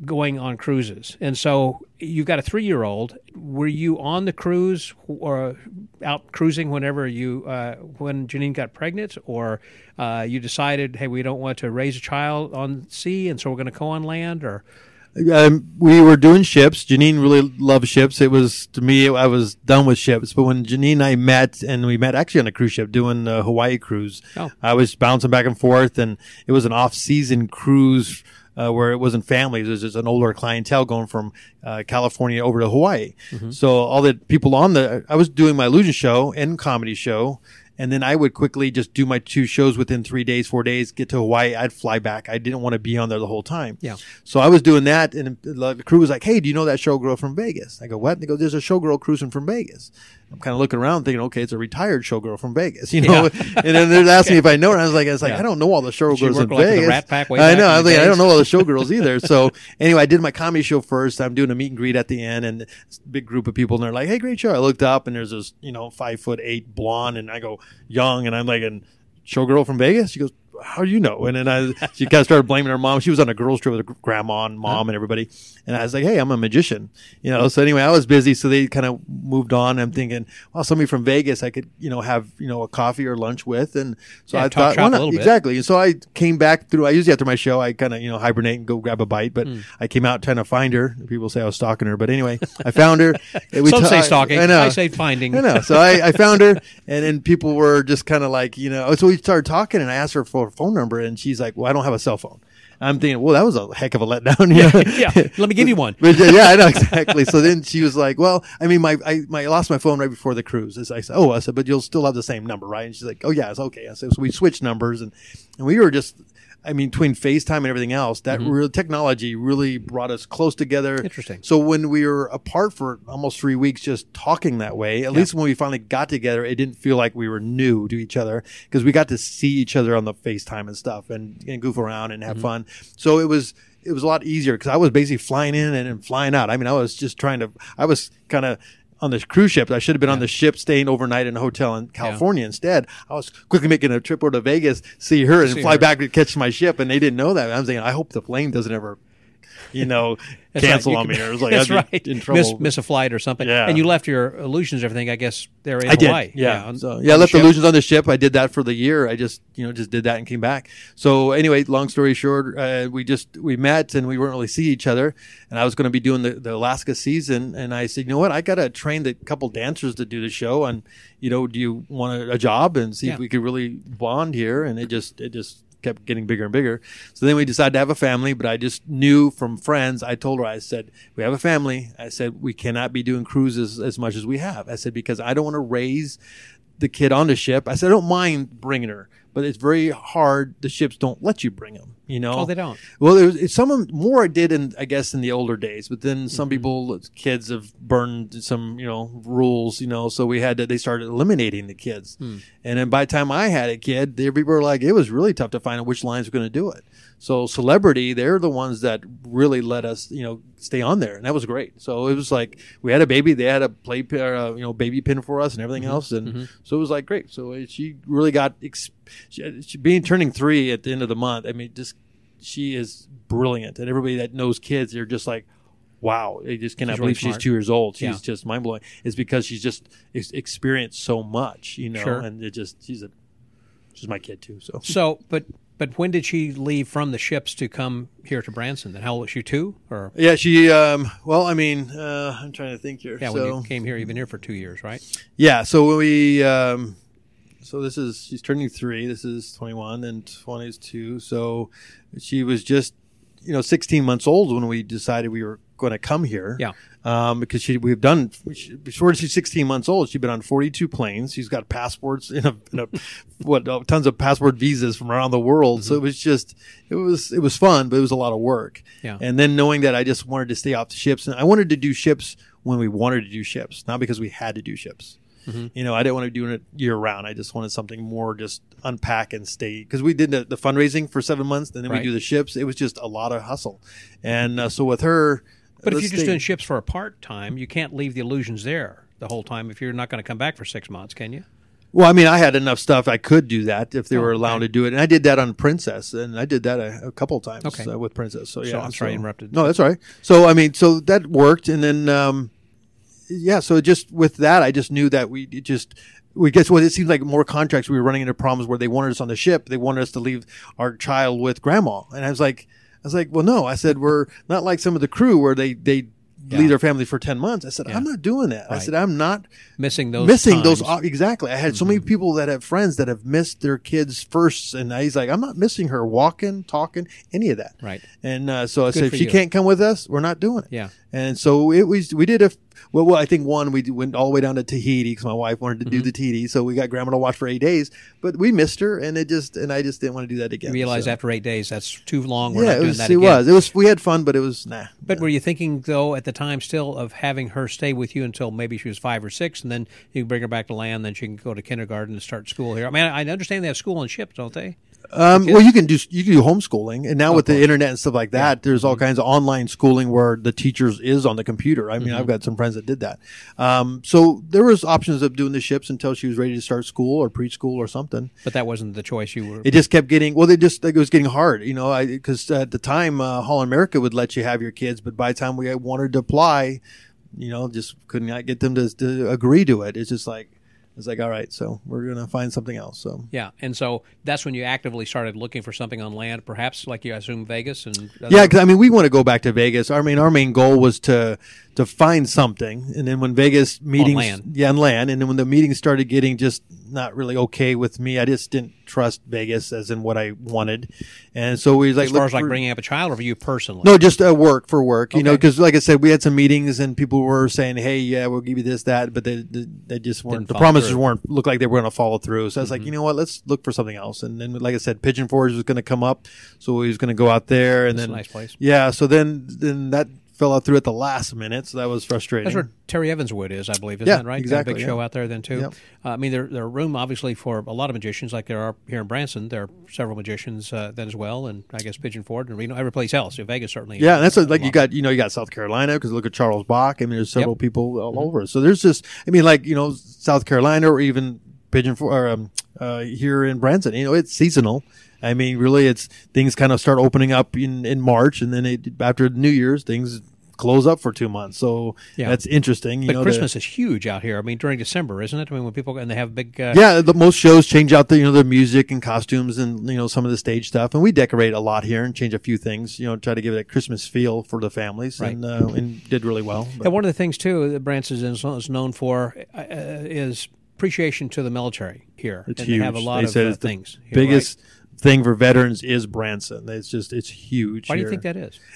going on cruises. And so you've got a three-year-old. Were you on the cruise or out cruising whenever you, uh, when Janine got pregnant, or uh, you decided, hey, we don't want to raise a child on sea, and so we're going to go on land, or?
Um, we were doing ships. Janine really loved ships. It was, to me, I was done with ships. But when Janine and I met, and we met actually on a cruise ship doing a Hawaii cruise,
oh.
I was bouncing back and forth, and it was an off-season cruise uh, where it wasn't families. It was just an older clientele going from uh, California over to Hawaii. Mm-hmm. So all the people on the, I was doing my illusion show and comedy show. And then I would quickly just do my two shows within three days, four days, get to Hawaii. I'd fly back. I didn't want to be on there the whole time.
Yeah.
So I was doing that, and the crew was like, hey, do you know that showgirl from Vegas? I go, what? They go, there's a showgirl cruising from Vegas. I'm kind of looking around thinking, okay, it's a retired showgirl from Vegas, you know? Yeah. And then they're asking okay. me if I know her. I was like, I was like, yeah. I don't know all the showgirls in
like
Vegas.
The Rat Pack way
I know. I was like,
days.
I don't know all the showgirls either. So anyway, I did my comedy show first. I'm doing a meet and greet at the end, and it's a big group of people, and they're like, hey, great show. I looked up, and there's this, you know, five foot eight blonde, and I go, young, and I'm like, a showgirl from Vegas? She goes, how do you know? And then I, she kind of started blaming her mom. She was on a girls trip with her grandma and mom and everybody. And I was like, hey, I'm a magician, you know? So anyway, I was busy. So they kind of moved on. I'm thinking, well, somebody from Vegas, I could, you know, have, you know, a coffee or lunch with. And so
yeah,
I
talk
thought, well,
a little
exactly.
bit.
And so I came back through, I usually after my show, I kind of, you know, hibernate and go grab a bite, but mm. I came out trying to find her. People say I was stalking her, but anyway, I found her.
We Some ta- say stalking. I, know. I say finding.
I know. So I, I found her, and then people were just kind of like, you know, so we started talking, and I asked her for a phone number, and she's like, well, I don't have a cell phone. I'm thinking, well, that was a heck of a letdown. You know?
yeah, yeah. Let me give you one.
But, yeah, I know, exactly. So then she was like, well, I mean, my I, my I lost my phone right before the cruise. I said, oh, I said, but you'll still have the same number, right? And she's like, oh, yeah, it's okay. I said, so we switched numbers, and, and we were just, I mean, between FaceTime and everything else, that mm-hmm. real technology really brought us close together.
Interesting.
So when we were apart for almost three weeks just talking that way, at yeah. least when we finally got together, it didn't feel like we were new to each other, because we got to see each other on the FaceTime and stuff, and, and goof around and have mm-hmm. fun. So it was it was a lot easier, because I was basically flying in and, and flying out. I mean, I was just trying to, I was kind of on this cruise ship. I should have been yeah. on the ship staying overnight in a hotel in California. Yeah. Instead, I was quickly making a trip over to Vegas, see her, and see fly her. back to catch my ship. And they didn't know that. I was thinking, I hope the plane doesn't ever, you know, cancel
right.
on me. Or it was like,
that's
I'd be
right.
in trouble.
Miss, miss a flight or something.
Yeah.
And you left your illusions, everything, I guess, there in
I
Hawaii.
Did. Yeah.
Yeah, on,
so, yeah, I left the illusions on the ship. I did that for the year. I just, you know, just did that and came back. So anyway, long story short, uh, we just, we met, and we weren't really see each other. And I was going to be doing the, the Alaska season. And I said, you know what? I got to train the couple dancers to do the show. And, you know, do you want a, a job, and see yeah. if we could really bond here? And it just, it just, kept getting bigger and bigger. So then we decided to have a family, but I just knew from friends, I told her, I said, we have a family. I said, we cannot be doing cruises as much as we have. I said, because I don't want to raise the kid on the ship. I said, I don't mind bringing her, but it's very hard. The ships don't let you bring them, you know?
Oh, they don't?
Well, there was, some of them, more I did in, I guess, in the older days, but then some mm-hmm. people, kids have burned some, you know, rules, you know, so we had to, they started eliminating the kids. Mm. And then by the time I had a kid, the people were like, it was really tough to find out which lines were going to do it. So Celebrity, they're the ones that really let us, you know, stay on there, and that was great. So it was like we had a baby, they had a play, uh, you know, baby pin for us and everything mm-hmm. else, and mm-hmm. so it was like great. So it, she really got ex- she, she, being turning three at the end of the month. I mean, just she is brilliant, and everybody that knows kids, they're just like, wow, they just cannot
she's
believe
really
she's two years old. She's
yeah.
just mind blowing. It's because she's just ex- experienced so much, you know,
sure.
and it just she's a she's my kid too. So
so, but. But when did she leave from the ships to come here to Branson? Then how old was she, two? Or
yeah, she. Um, well, I mean, uh, I'm trying to think here.
Yeah,
so,
when you came here, you've been here for two years, right?
Yeah. So when we, um, so this is she's turning three. This is twenty-one, and twenty is two. So she was just, you know, sixteen months old when we decided we were going to come here.
Yeah.
Um, because she, we've done, before she's sixteen months old, she's been on forty-two planes. She's got passports in a, in a what, uh, tons of passport visas from around the world. Mm-hmm. So it was just, it was, it was fun, but it was a lot of work.
Yeah.
And then knowing that I just wanted to stay off the ships, and I wanted to do ships when we wanted to do ships, not because we had to do ships. Mm-hmm. You know, I didn't want to be doing it year round. I just wanted something more just unpack and stay. Because we did the, the fundraising for seven months, and then right. we do the ships. It was just a lot of hustle. And uh, so with her,
but if you're just doing ships for a part time, you can't leave the illusions there the whole time if you're not going to come back for six months, can you?
Well, I mean, I had enough stuff I could do that if they
Oh,
were allowed
okay.
to do it, and I did that on Princess, and I did that a, a couple of times
Okay.
uh, with Princess. So yeah,
So I'm sorry I interrupted.
No, that's all right. So I mean, so that worked, and then um, yeah, so just with that, I just knew that we it just. We guess what it seems like more contracts we were running into problems where they wanted us on the ship. They wanted us to leave our child with grandma. And I was like, I was like, well, no, I said, we're not like some of the crew where they, they
Yeah.
leave their family for ten months. I said,
Yeah.
I'm not doing that. I
Right.
said, I'm not
Missing those
missing those.
times.
uh, Exactly. I had so many people that have friends that have missed their kids first. And he's like, I'm not missing her walking, talking, any of that.
Right.
And uh, so I
Good
said,
for
if she
you.
can't come with us, we're not doing it.
Yeah.
And so it was, we did a, well, well I think one, we went all the way down to Tahiti because my wife wanted to do
Mm-hmm.
the Tahiti. So we got grandma to watch for eight days, but we missed her and it just, and I just didn't want to do that again.
You realize
so.
after eight days that's too long. We're
Yeah,
not
it
doing
was,
that
it
again.
was, it was, we had fun, but it was, nah.
But were you thinking, though, at the time still of having her stay with you until maybe she was five or six, and then you can bring her back to land, then she can go to kindergarten and start school here? I mean, I understand they have school on ships, don't they?
Um, well, you can do you can do homeschooling, and now
Oh,
with
of course.
the internet and stuff like that, there's all kinds of online schooling where the teachers is on the computer. I mean,
Mm-hmm.
I've got some friends that did that. Um, so there was options of doing the ships until she was ready to start school or preschool or something.
But that wasn't the choice you were.
It just kept getting well. They just like, it was getting hard, you know, because at the time, uh, Holland America would let you have your kids, but by the time we wanted to apply, you know, just couldn't not get them to, to agree to it. It's just like. It's like, all right, so we're going to find something else. So
Yeah, and so that's when you actively started looking for something on land, perhaps like you assume Vegas and
yeah, because I mean, we want to go back to Vegas. I mean, our main goal was to to find something, and then when Vegas meetings,
land.
yeah, on land, and then when the meetings started getting just not really okay with me, I just didn't trust Vegas as in what I wanted, and so we was like,
as far
look
as like
for-
bringing up a child, or for you personally?
No, just uh, work for work, you know,
Okay.
because like I said, we had some meetings and people were saying, "Hey, yeah, we'll give you this, that," but they they, they just weren't.
Didn't
The
follow
promises
through.
weren't look like they were going to follow through. So I was like, you know what, let's look for something else. And then, like I said, Pigeon Forge was going to come up, so we was going to go out there, and
That's a
then
nice place.
yeah. So then then that fell out through at the last minute, so that was frustrating.
That's where Terry Evanswood is, I believe. Isn't
Yeah,
that right?
exactly,
A big
yeah.
show out there then, too.
Yep.
Uh, I mean, there there are room, obviously, for a lot of magicians, like there are here in Branson. There are several magicians uh, then as well, and I guess Pigeon Forge and Reno, every place else. Vegas certainly.
Yeah, and that's
uh,
what, like
a
you
lot.
got, you know, you got South Carolina because look at Charles Bach. I mean, there's several
Yep.
people all over. So there's just, I mean, like you know, South Carolina or even Pigeon for or, um, uh, here in Branson. You know, it's seasonal. I mean, really, it's things kind of start opening up in, in March, and then it, after New Year's, things close up for two months. So
Yeah.
that's interesting. You
But
know,
Christmas
the,
is huge out here. I mean, during December, isn't it? I mean, when people and they have big. Uh,
yeah, the most shows change out the you know the music and costumes and you know some of the stage stuff, and we decorate a lot here and change a few things. You know, try to give it a Christmas feel for the families,
Right.
and uh, and did really well. But-
And one of the things too that Branson is, is known for uh, is appreciation to the military here.
It's
and
huge.
They have a lot
They
of
said
uh,
it's the
things. here,
biggest thing for veterans is Branson. It's just it's huge.
right? Why do you
here.
think that is?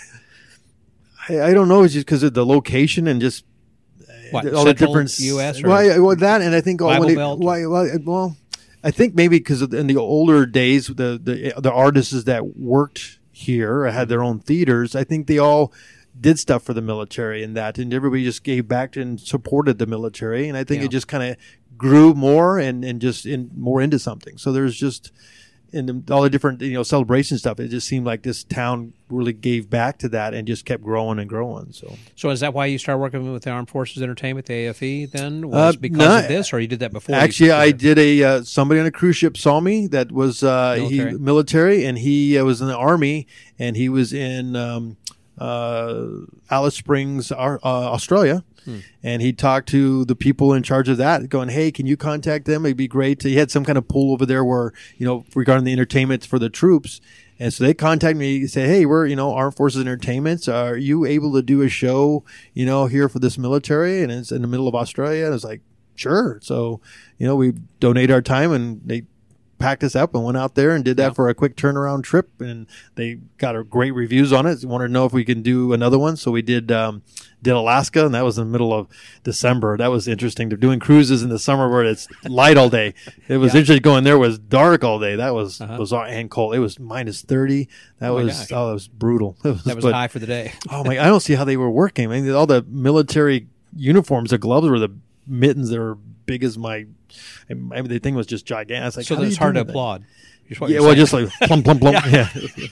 I, I don't know. It's just because of the location and just uh,
What,
all the
central
different
U S or
Why, well, that and I think all
Bible
when it,
Belt?
why, why, well, I think maybe because in the older days, the the the artists that worked here had their own theaters. I think they all did stuff for the military and that, and everybody just gave back and supported the military. And I think
Yeah.
it just kind of grew more and and just in more into something. So there's just. And all the different, you know, celebration stuff. It just seemed like this town really gave back to that and just kept growing and growing. So,
So is that why you started working with the Armed Forces Entertainment, the A F E? Then
Uh,
was because
no,
of this, or you did that before? you
actually, I
started?
did a uh, somebody on a cruise ship saw me that was uh,
Military.
he military, and he uh, was in the army, and he was in um, uh, Alice Springs, Ar- uh, Australia.
Hmm.
And he talked to the people in charge of that, going, "Hey, can you contact them? It'd be great." He had some kind of pool over there where, you know, regarding the entertainment for the troops. And so they contacted me and say, "Hey, we're, you know, Armed Forces Entertainments. Are you able to do a show, you know, here for this military?" And it's in the middle of Australia. And I was like, "Sure." So, you know, we donate our time, and they packed us up and went out there and did that
Yeah.
for a quick turnaround trip. And they got a great reviews on it. They wanted to know if we can do another one. So we did, um, did Alaska, and that was in the middle of December. That was interesting. They're doing cruises in the summer where it's light all day. It was
Yeah.
interesting going there. It was dark all day. That was
Uh-huh.
bizarre and cold. It was minus thirty. That
Oh my
was
gosh.
oh, that was brutal. It was,
That was
but-
high for the day.
Oh my! I don't see how they were working. I mean, all the military uniforms, the gloves were the mittens that were big as my. I mean, the thing was just gigantic. I was like,
So
how
that
do
it's
you
hard to
do that?
applaud. Is what
Yeah,
you're
well,
saying.
just like plump, plump, plump. Yeah.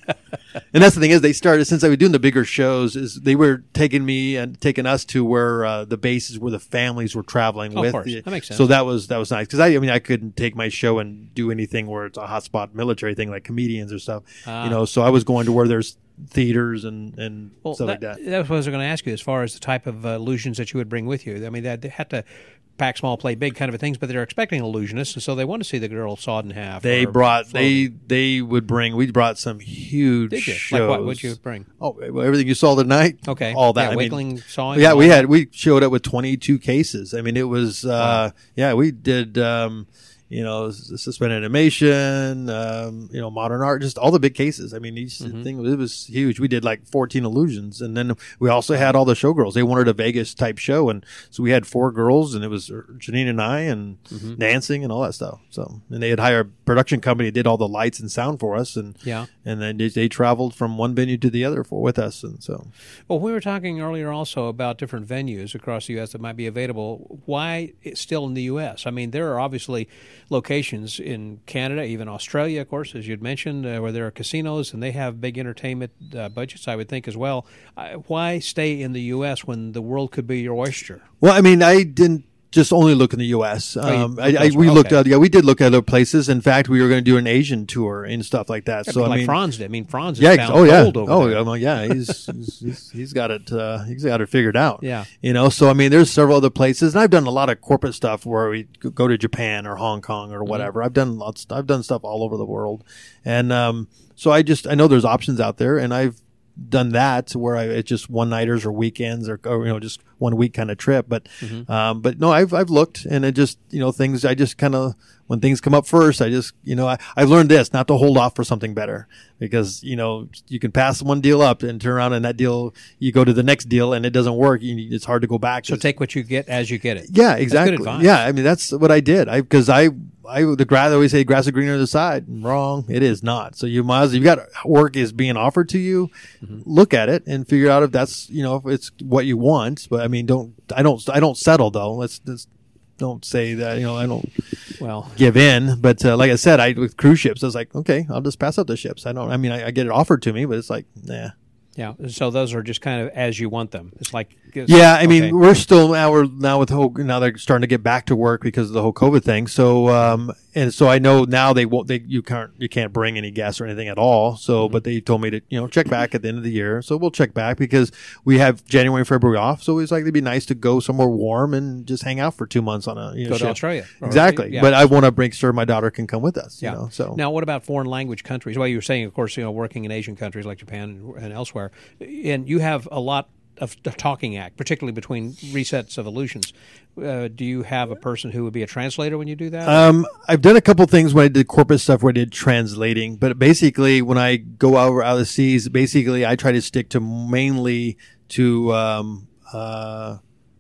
And that's the thing is they started, since I was doing the bigger shows, is they were taking me and taking us to where uh, the bases where the families were traveling
Oh,
with.
of course. That makes sense.
So that was that was nice because I, I mean I couldn't take my show and do anything where it's a hotspot military thing like comedians or stuff,
Ah.
you know. So I was going to where there's theaters and and
Well,
stuff
that,
like that.
That's what I was going to ask you as far as the type of uh, illusions that you would bring with you. I mean, that they had to pack small, play big kind of things, but they're expecting illusionists, and so they want to see the girl sawed in half.
They
or
brought
floating.
they they would bring. We brought some huge
Did you?
shows.
Like what would you bring?
Oh, well, everything you saw tonight.
Okay.
all that.
Yeah,
I mean,
wiggling, sawing.
yeah,
all
we
that?
had we showed up with twenty-two cases. I mean, it was uh, yeah, we did um, you know s- suspended animation, um, you know, modern art, just all the big cases. I mean, each
Mm-hmm.
thing it was huge. We did like fourteen illusions, and then we also had all the showgirls. They wanted a Vegas type show, and so we had four girls, and it was Janine and I, and
Mm-hmm.
dancing and all that stuff. So, and they had hired a production company that did all the lights and sound for us, and
Yeah.
and then they, they traveled from one venue to the other for with us, and so.
Well, we were talking earlier also about different venues across the U S that might be available. Why it's still in the U S? I mean, there are obviously locations in Canada, even Australia, of course, as you'd mentioned, uh, where there are casinos and they have big entertainment uh, budgets, I would think, as well. Uh, why stay in the U S when the world could be your oyster?
Well, I mean, I didn't just only look in the U S.
you
Um,
looked
I, I, we
elsewhere.
looked
Okay.
at, yeah, we did look at other places. In fact, we were going to do an Asian tour and stuff like that.
Yeah,
so I
like
mean,
Franz did. I mean, Franz is
yeah,
found
oh yeah,
gold over
oh
there.
yeah, well, yeah, he's, he's, he's he's got it, uh, he's got it figured out.
Yeah.
you know. So I mean, there's several other places, and I've done a lot of corporate stuff where we go to Japan or Hong Kong or whatever.
Mm-hmm.
I've done lots. I've done stuff all over the world, and um, so I just I know there's options out there, and I've done that where I it's just one nighters or weekends or, or you know just one week kind of trip. But
Mm-hmm.
um, but no, I've I've looked, and it just you know things I just kind of when things come up first, I just you know I I've learned this not to hold off for something better because you know you can pass one deal up and turn around and that deal you go to the next deal and it doesn't work. You, it's hard to go back.
So
It's-
take what you get as you get it.
yeah, exactly.
advice.
Yeah, I mean that's what I did. I because I I the grass I always say grass is greener on the side. Wrong, it is not. So you might as you got work is being offered to you.
Mm-hmm.
Look at it and figure out if that's you know if it's what you want. But I mean, don't I don't I don't settle though. Let's just don't say that you know I don't
Well,
give in. But uh, like I said, I with cruise ships, I was like, okay, I'll just pass up the ships. I don't. I mean, I, I get it offered to me, but it's like, nah.
yeah. So those are just kind of as you want them. It's like
Yeah, I mean,
okay.
we're still now we're now with whole now they're starting to get back to work because of the whole COVID thing. So, um, and so I know now they won't they you can't you can't bring any guests or anything at all. So,
Mm-hmm.
but they told me to you know check back at the end of the year. So we'll check back because we have January and February off. So it's like it'd be nice to go somewhere warm and just hang out for two months on a you know,
Go to
ship.
Australia. Or-
Exactly,
yeah.
but I want to make sure my daughter can come with us. You
Yeah.
know, so
Now, what about foreign language countries? Well, you were saying, of course, you know, working in Asian countries like Japan and, and elsewhere, and you have a lot of a talking act, particularly between resets of illusions. Uh, do you have a person who would be a translator when you do that?
Um, I've done a couple things when I did corporate stuff where I did translating, but basically when I go out out of the seas, basically I try to stick to mainly to um, uh,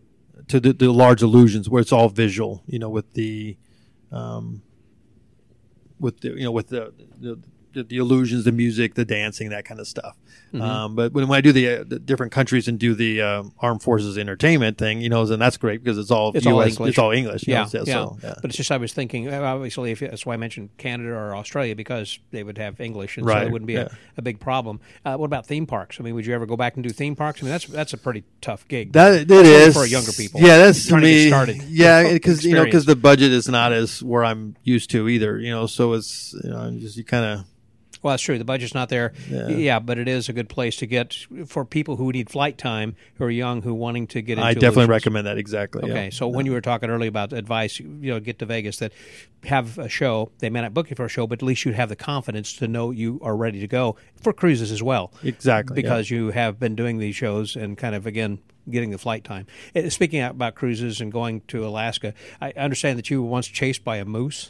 to the, the large illusions where it's all visual, you know, with the um, with the you know with the the, the, the illusions, the music, the dancing, that kind of stuff.
Mm-hmm.
Um, but when, when I do the, uh, the different countries and do the um, armed forces entertainment thing, you know, then that's great because it's all
It's
U S,
all English.
It's all English. you
yeah,
know, so-
yeah.
so, yeah.
But it's just I was thinking, uh, obviously, if, that's why I mentioned Canada or Australia because they would have English, and so
Right,
it wouldn't be
yeah.
a, a big problem. Uh, what about theme parks? I mean, would you ever go back and do theme parks? I mean, that's that's a pretty tough gig.
That it
Especially
is
for younger people.
Yeah, that's
trying
to
to
me.
get started.
Yeah, because you know, because
Experience.
the budget is not as where I'm used to either. You know, so it's you know, just you kind of
Well, that's true. The budget's not there.
Yeah.
Yeah. but it is a good place to get for people who need flight time, who are young, who wanting to get into
I definitely
illusions.
recommend that exactly.
Okay,
yeah.
so when you were talking earlier about advice, you know, get to Vegas, that have a show. They may not book you for a show, but at least you have the confidence to know you are ready to go for cruises as well.
Exactly, yeah.
Because you have been doing these shows and kind of, again, getting the flight time. Uh, Speaking about cruises and going to Alaska, I understand that you were once chased by a moose.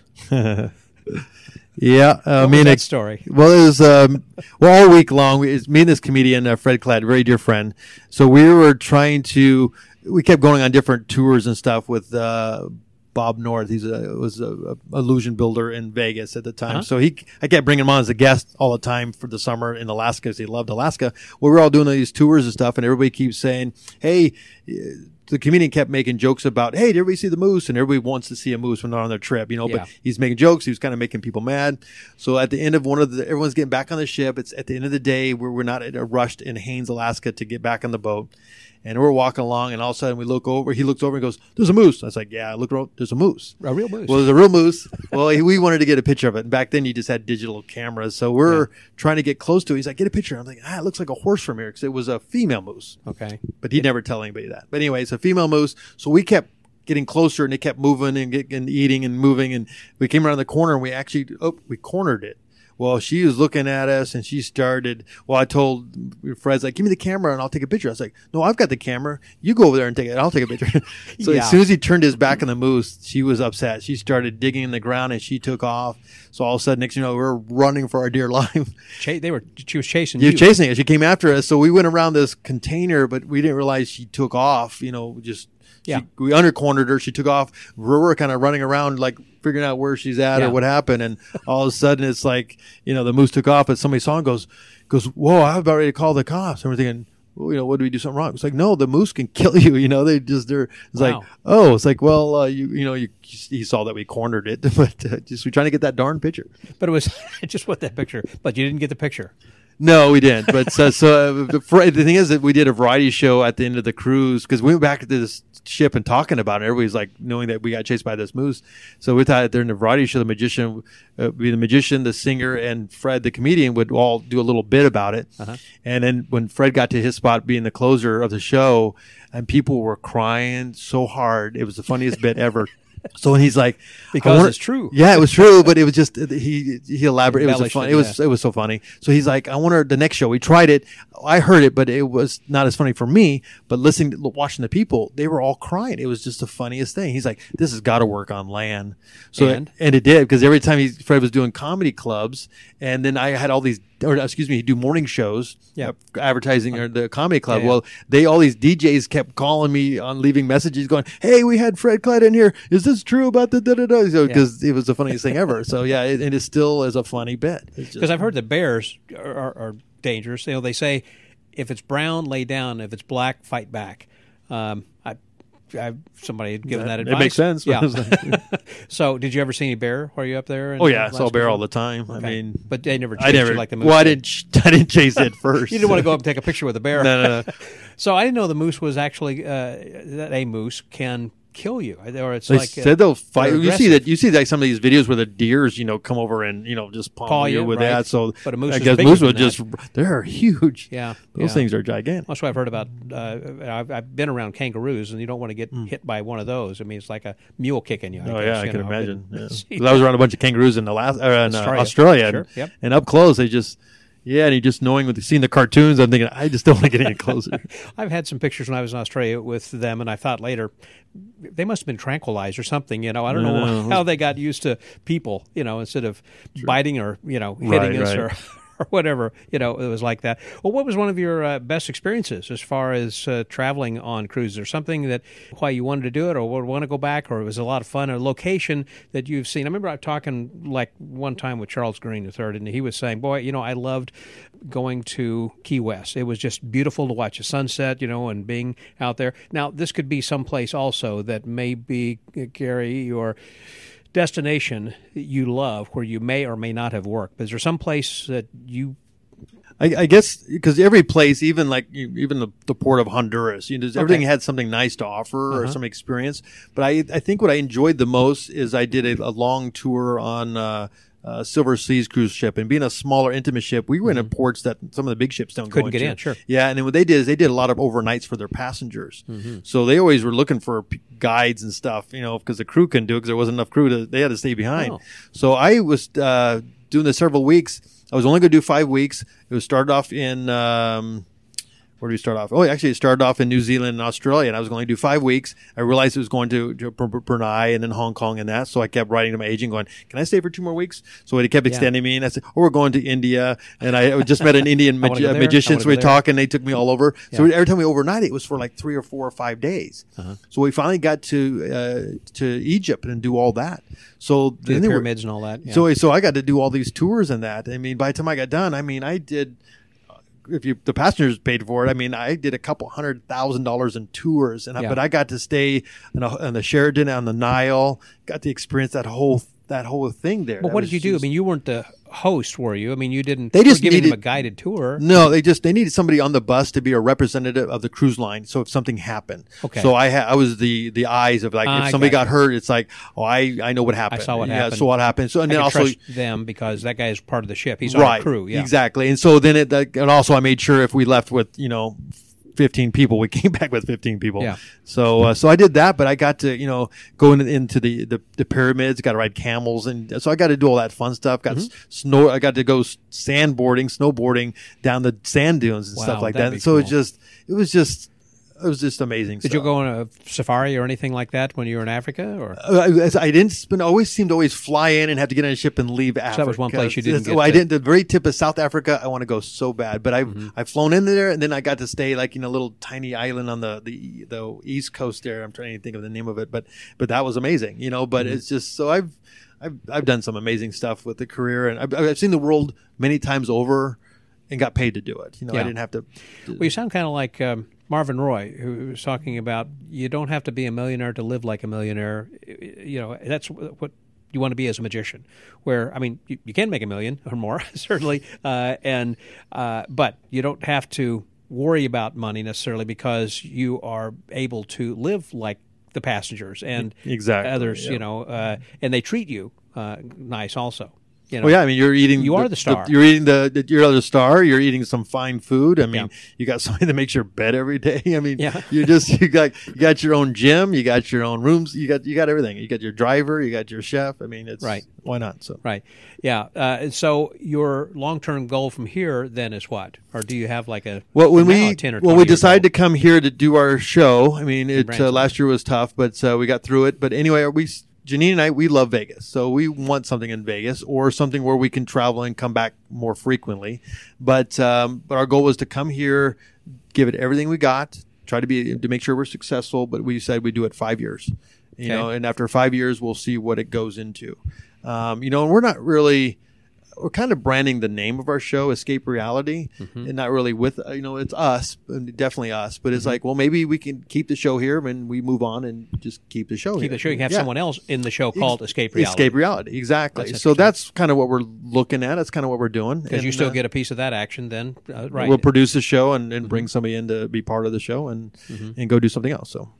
Yeah, uh,
What
me
was
and
that
it-
story?
Well, it was um, well all week long. We, it's me and this comedian uh, Fred Cladd, very dear friend. So we were trying to. We kept going on different tours and stuff with uh, Bob North. He's a was a, a illusion builder in Vegas at the time.
Uh-huh.
So he, I kept bringing him on as a guest all the time for the summer in Alaska because he loved Alaska. Well, we were all doing these tours and stuff, and everybody keeps saying, "Hey." the comedian kept making jokes about, hey, did everybody see the moose? And everybody wants to see a moose when they're on their trip, you know,
Yeah.
but he's making jokes. He was kind of making people mad. So at the end of one of the, everyone's getting back on the ship. It's at the end of the day where we're not in a rush in Haines, Alaska to get back on the boat. And we're walking along, and all of a sudden we look over. He looks over and goes, there's a moose. I was like, yeah, look, there's a moose.
A real moose.
Well, there's a real moose. Well, he, we wanted to get a picture of it. And back then you just had digital cameras. So we're
Yeah.
trying to get close to it. He's like, get a picture. I'm like, ah, it looks like a horse from here because it was a female moose.
Okay.
But he'd never tell anybody that. But anyway, it's a female moose. So we kept getting closer, and it kept moving and, get, and eating and moving. And we came around the corner, and we actually, oh, we cornered it. Well, she was looking at us, and she started, well, I told Fred's like, give me the camera, and I'll take a picture. I was like, no, I've got the camera. You go over there and take it. I'll take a picture. So
Yeah.
as soon as he turned his back on the moose, she was upset. She started digging in the ground, and she took off. So all of a sudden, next thing you know, we're running for our dear life.
Ch- they were. She was chasing
She
you.
was chasing us. She came after us. So we went around this container, but we didn't realize she took off, you know, just,
Yeah.
she, we undercornered her. She took off. We're, we're kind of running around, like figuring out where she's at
Yeah.
or what happened. And all of a sudden, it's like, you know, the moose took off, but somebody saw and goes, goes, whoa, I'm about ready to call the cops. And we're thinking, well, you know, what, do we do something wrong? It's like, no, the moose can kill you. You know, they just, they're, it's
Wow.
like, oh, it's like, well, uh, you, you know, you, he saw that we cornered it, but uh, just, we're trying to get that darn picture.
But it was I just want that picture. But you didn't get the picture.
No, we didn't. But so, so uh, the, fr- the thing is that we did a variety show at the end of the cruise because we went back to this ship and talking about it. Everybody's like knowing that we got chased by this moose. So we thought during the variety show, the magician, uh, be the magician, the singer, and Fred, the comedian, would all do a little bit about it.
Uh-huh.
And then when Fred got to his spot being the closer of the show, and people were crying so hard, it was the funniest bit ever. So when he's like,
Because
I wonder-
it's true.
Yeah, it was true, but it was just he he elaborated. It was a
Embellished
fun.
it,
It was
yeah.
it was so funny. So he's like, I wonder the next show. We tried it. I heard it, but it was not as funny for me. But listening, to, watching the people, they were all crying. It was just the funniest thing. He's like, this has got to work on land. So
And?
and it did because every time he Fred was doing comedy clubs, and then I had all these. Or excuse me, he'd do morning shows,
Yeah.
uh, advertising or the comedy club.
Yeah, yeah.
Well, they all these D Js kept calling me on leaving messages, going, "Hey, we had Fred Klett in here. Is this true about the da da da?" So because it was the funniest thing ever. So yeah, it, it is still is a funny bit. It's just-
Because I've heard that bears are, are, are dangerous. You know, they say if it's brown, lay down. If it's black, fight back. Um, I, I somebody had given that,
It
advice.
makes sense.
Yeah. so, did you ever see any bear while you up there? in
oh yeah, I saw
Alaska?
bear all the time. I
Okay.
mean,
but they never chased
I never
you like the moose.
Well, I
did.
didn't. ch- I didn't chase it first.
You didn't want to go up and take a picture with a bear.
No, no, no.
So I didn't know the moose was actually uh, that a moose can kill you, or it's
They
like uh,
said they'll fight.
they're
You see
aggressive.
that. You see like some of these videos where the deers, you know, come over and you know just palm
Paw
you
you,
with
right.
that. So
But a moose
I
is
guess
bigger
moose
than
would
that.
just. They're huge.
Yeah,
Those
yeah.
things are gigantic.
That's what I've heard about. Uh, I've, I've been around kangaroos, and you don't want to get hit by one of those. I mean, it's like a mule kicking you. I
Hmm. Oh
guess,
yeah, I
you
can
know.
imagine.
But-
Yeah.
see
'Cause I was around a bunch of kangaroos in Alaska, or in uh,
Australia.
Australia,
Sure,
and,
yep.
and up close, they just, yeah, and you just knowing with seeing the cartoons, I'm thinking, I just don't want to get any closer.
I've had some pictures when I was in Australia with them, and I thought later they must have been tranquilized or something. You know, I don't know
No.
how they got used to people. You know, instead of biting or you know hitting
Right,
us
right.
or. Or whatever, you know, it was like that. Well, what was one of your uh, best experiences as far as uh, traveling on cruises? Or something that why you wanted to do it, or would want to go back, or it was a lot of fun? A location that you've seen? I remember I was talking like one time with Charles Green the third, and he was saying, "Boy, you know, I loved going to Key West. It was just beautiful to watch a sunset, you know, and being out there." Now, this could be someplace also that may be, uh, Gary, your destination that you love where you may or may not have worked. But is there some place that you
I, I guess because every place, even like you- even the, the port of Honduras, you know, everything had something nice to offer or
Uh-huh.
some experience. But I, I think what I enjoyed the most is I did a, a long tour on uh, uh, Silver Seas cruise ship, and being a smaller, intimate ship, we were in ports that some of the big ships don't
Couldn't
go
get
into.
in, sure.
Yeah, and then what they did is they did a lot of overnights for their passengers.
Mm-hmm.
So they always were looking for p- guides and stuff, you know, because the crew couldn't do it because there wasn't enough crew to. They had to stay behind.
Oh.
So I was uh, doing this several weeks. I was only going to do five weeks. It was started off in. Um, where do we start off? Oh, actually, it started off in New Zealand and Australia, and I was going to do five weeks. I realized it was going to, to Br- Br- Brunei and then Hong Kong and that, so I kept writing to my agent going, can I stay for two more weeks? So it kept extending me, and I said, oh, we're going to India, and I just met an Indian
I wanna
magi-
go there.
magician,
I
so
wanna
we
go there.
talked, and they took me all over. So
Yeah.
every time we overnighted, it was for like three or four or five days.
Uh-huh.
So we finally got to uh, to Egypt and do all that. So
do
then
the
they were-
pyramids and all that? Yeah.
so so I got to do all these tours and that. I mean, by the time I got done, I mean, I did if you the passengers paid for it, I mean, I did a couple hundred thousand dollars in tours, and I,
Yeah.
but I got to stay in, a, in the Sheraton on the Nile, got to experience that whole that whole thing there.
But
That
what
was
did you do?
just-
I mean, you weren't the host, were you? I mean, you didn't.
They
you
just
were giving them a
needed-
guided tour.
No, they just they needed somebody on the bus to be a representative of the cruise line. So if something happened,
Okay.
So I ha- I was the the eyes of like
Ah, I
if somebody
got
got hurt, it's like oh I I know what
I
happened.
saw what
yeah,
happened.
So what happened? So and
I
then
could
also
trust them because that guy is part of the ship. He's
right
on the crew. Yeah,
exactly. And so then it that, and also I made sure if we left with you know fifteen people, we came back with fifteen people.
Yeah.
So uh, so I did that, but I got to you know go in, into the, the the pyramids, got to ride camels, and so I got to do all that fun stuff. Got
Mm-hmm.
s- snow. I got to go s- sandboarding, snowboarding down the sand dunes and
Wow,
stuff like
that'd
that.
be
So it
cool.
just it was just it was just amazing.
Did
stuff.
you go on a safari or anything like that when you were in Africa? Or
Uh, I, I didn't spend. Always seemed to always fly in and have to get on a ship and leave Africa.
that was one place you didn't
It's-
get
well, I
to-
didn't. The very tip of South Africa, I want to go so bad, but I've
Mm-hmm.
I've flown in there and then I got to stay like in a little tiny island on the the the east coast there. I'm trying to think of the name of it, but but that was amazing, you know. But
Mm-hmm.
it's just so I've I've I've done some amazing stuff with the career, and I've, I've seen the world many times over, and got paid to do it. You know,
Yeah.
I didn't have to.
well, you sound kind of like um, Marvin Roy, who was talking about you don't have to be a millionaire to live like a millionaire. You know, that's what you want to be as a magician. Where I mean, you, you can make a million or more, certainly, uh, and uh, but you don't have to worry about money necessarily because you are able to live like the passengers and
Exactly,
others.
yeah.
You know, uh, and they treat you uh, nice also. You know,
Well, yeah, I mean, you're eating.
You are the star.
you're eating the, the. You're the star. You're eating some fine food. I mean,
Yeah.
you got somebody that makes your bed every day. I mean,
Yeah.
you just you got you got your own gym. You got your own rooms. You got you got everything. You got your driver. You got your chef. I mean, it's
Right.
Why not? So
Right. Yeah. Uh, so your long-term goal from here then is what? Or do you have like a
Well, when
now
we
a ten or
when we
twenty year
decided to
goal?
come here to do our show, I mean, it uh,
Branson.
last year was tough, but uh, we got through it. But anyway, we Janine and I we love Vegas, so we want something in Vegas or something where we can travel and come back more frequently. But um, but our goal was to come here, give it everything we got, try to be to make sure we're successful. But we said we do it five years, you
Okay.
know, and after five years we'll see what it goes into. Um, you know, and we're not really. We're kind of branding the name of our show Escape Reality,
Mm-hmm.
and not really with uh, you know it's us, and definitely us. But
Mm-hmm.
it's like, well, maybe we can keep the show here, and we move on and just keep the show.
keep
here.
the show. You can have
Yeah.
someone else in the show called Escape Reality.
Escape Reality, exactly.
That's
so
interesting.
that's kind of what we're looking at. That's kind of what we're doing.
Because you
And,
still
uh,
get a piece of that action then, uh, right?
We'll produce the show and, and
Mm-hmm.
bring somebody in to be part of the show and and go do something else. So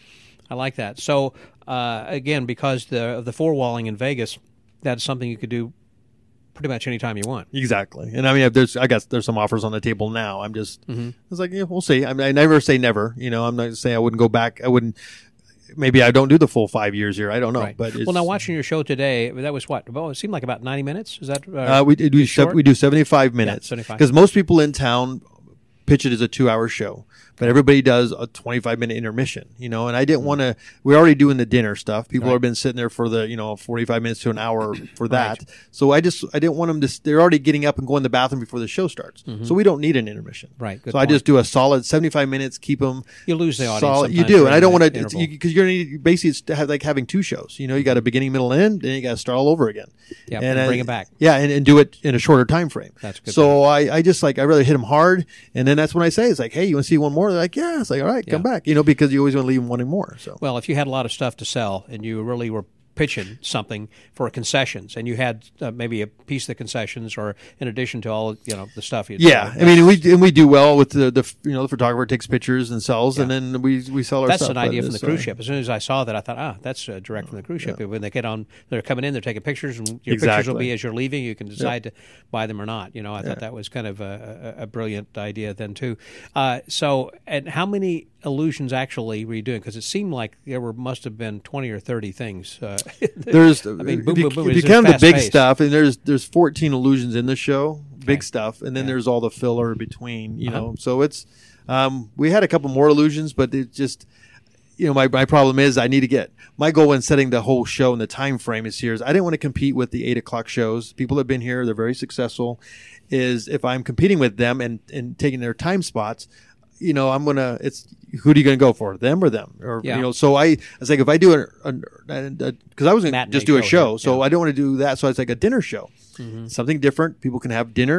I like that. So uh, again, because the of the four walling in Vegas, that's something you could do pretty much anytime you want.
exactly. And I mean, if there's I guess there's some offers on the table now. I'm just
Mm-hmm.
it's like yeah, we'll see. I mean, I never say never. You know, I'm not saying I wouldn't go back. I wouldn't. Maybe I don't do the full five years here. I don't know.
Right.
But it's,
well, now watching your show today, that was what? Well, it seemed like about ninety minutes. Is that uh,
Uh, we we, we,
short?
we do seventy-five minutes
seventy-five.
because most people in town pitch it as a two-hour show, but everybody does a twenty-five minute intermission. You know, and I didn't want to. We're already doing the dinner stuff. People
Right.
have been sitting there for the you know forty-five minutes to an hour for that. So I just I didn't want them to. They're already getting up and going to the bathroom before the show starts. So we don't need an intermission.
Mm-hmm. Right, good
so I
point.
just do a solid seventy-five minutes. Keep them.
You lose the audience
Solid. You
sometimes
do, and
during
I don't
that
want to
interval.
because you're gonna need, basically it's to have, like having two shows. You know, you got a beginning, middle, and end, then you got to start all over again.
Yeah, and bring
uh,
it back.
Yeah, and, and do it in a shorter time frame.
That's a good
So I, I just like I really hit them hard, and then that's when I say it's like, hey, you want to see one more? They're like, yeah. It's like, all right, come
Yeah.
back. You know, because you always want to leave them wanting more. So
Well, if you had a lot of stuff to sell and you really were pitching something for concessions and you had uh, maybe a piece of the concessions or in addition to all you know the stuff you
yeah, I mean, we and we do well with the, the you know the photographer takes pictures and sells, and then we we sell our
that's
stuff.
an idea
but
from the
it's,
cruise
uh,
ship. As soon as I saw that, I thought, ah, that's uh, direct from the cruise ship. When they get on, they're coming in, they're taking pictures, and your pictures will
Exactly.
be as you're leaving. You can decide to buy them or not. You know, I thought that was kind of a, a, a brilliant idea then too. Uh, so, and how many illusions actually were you doing? Because it seemed like there were must have been twenty or thirty things. Uh,
There's,
I mean,
if
boom,
you,
boom, boom.
if you
It's
count the big
fast-paced.
stuff, and there's there's fourteen illusions in the show, big
Okay.
stuff, and then
Yeah.
there's all the filler between, you
Uh-huh.
know. So it's um, we had a couple more illusions, but it just you know my my problem is I need to get my goal in setting the whole show and the time frame is here is I didn't want to compete with the eight o'clock shows. People have been here; they're very successful. Is if I'm competing with them and and taking their time spots. You know, I'm gonna. It's who are you gonna go for, them or them, or
Yeah.
you know? So I, I was like, if I do a, because I was gonna
Matinee
just do a
show
show,
here,
so
yeah.
I don't want to do that. So it's like a dinner show,
Mm-hmm.
something different. People can have dinner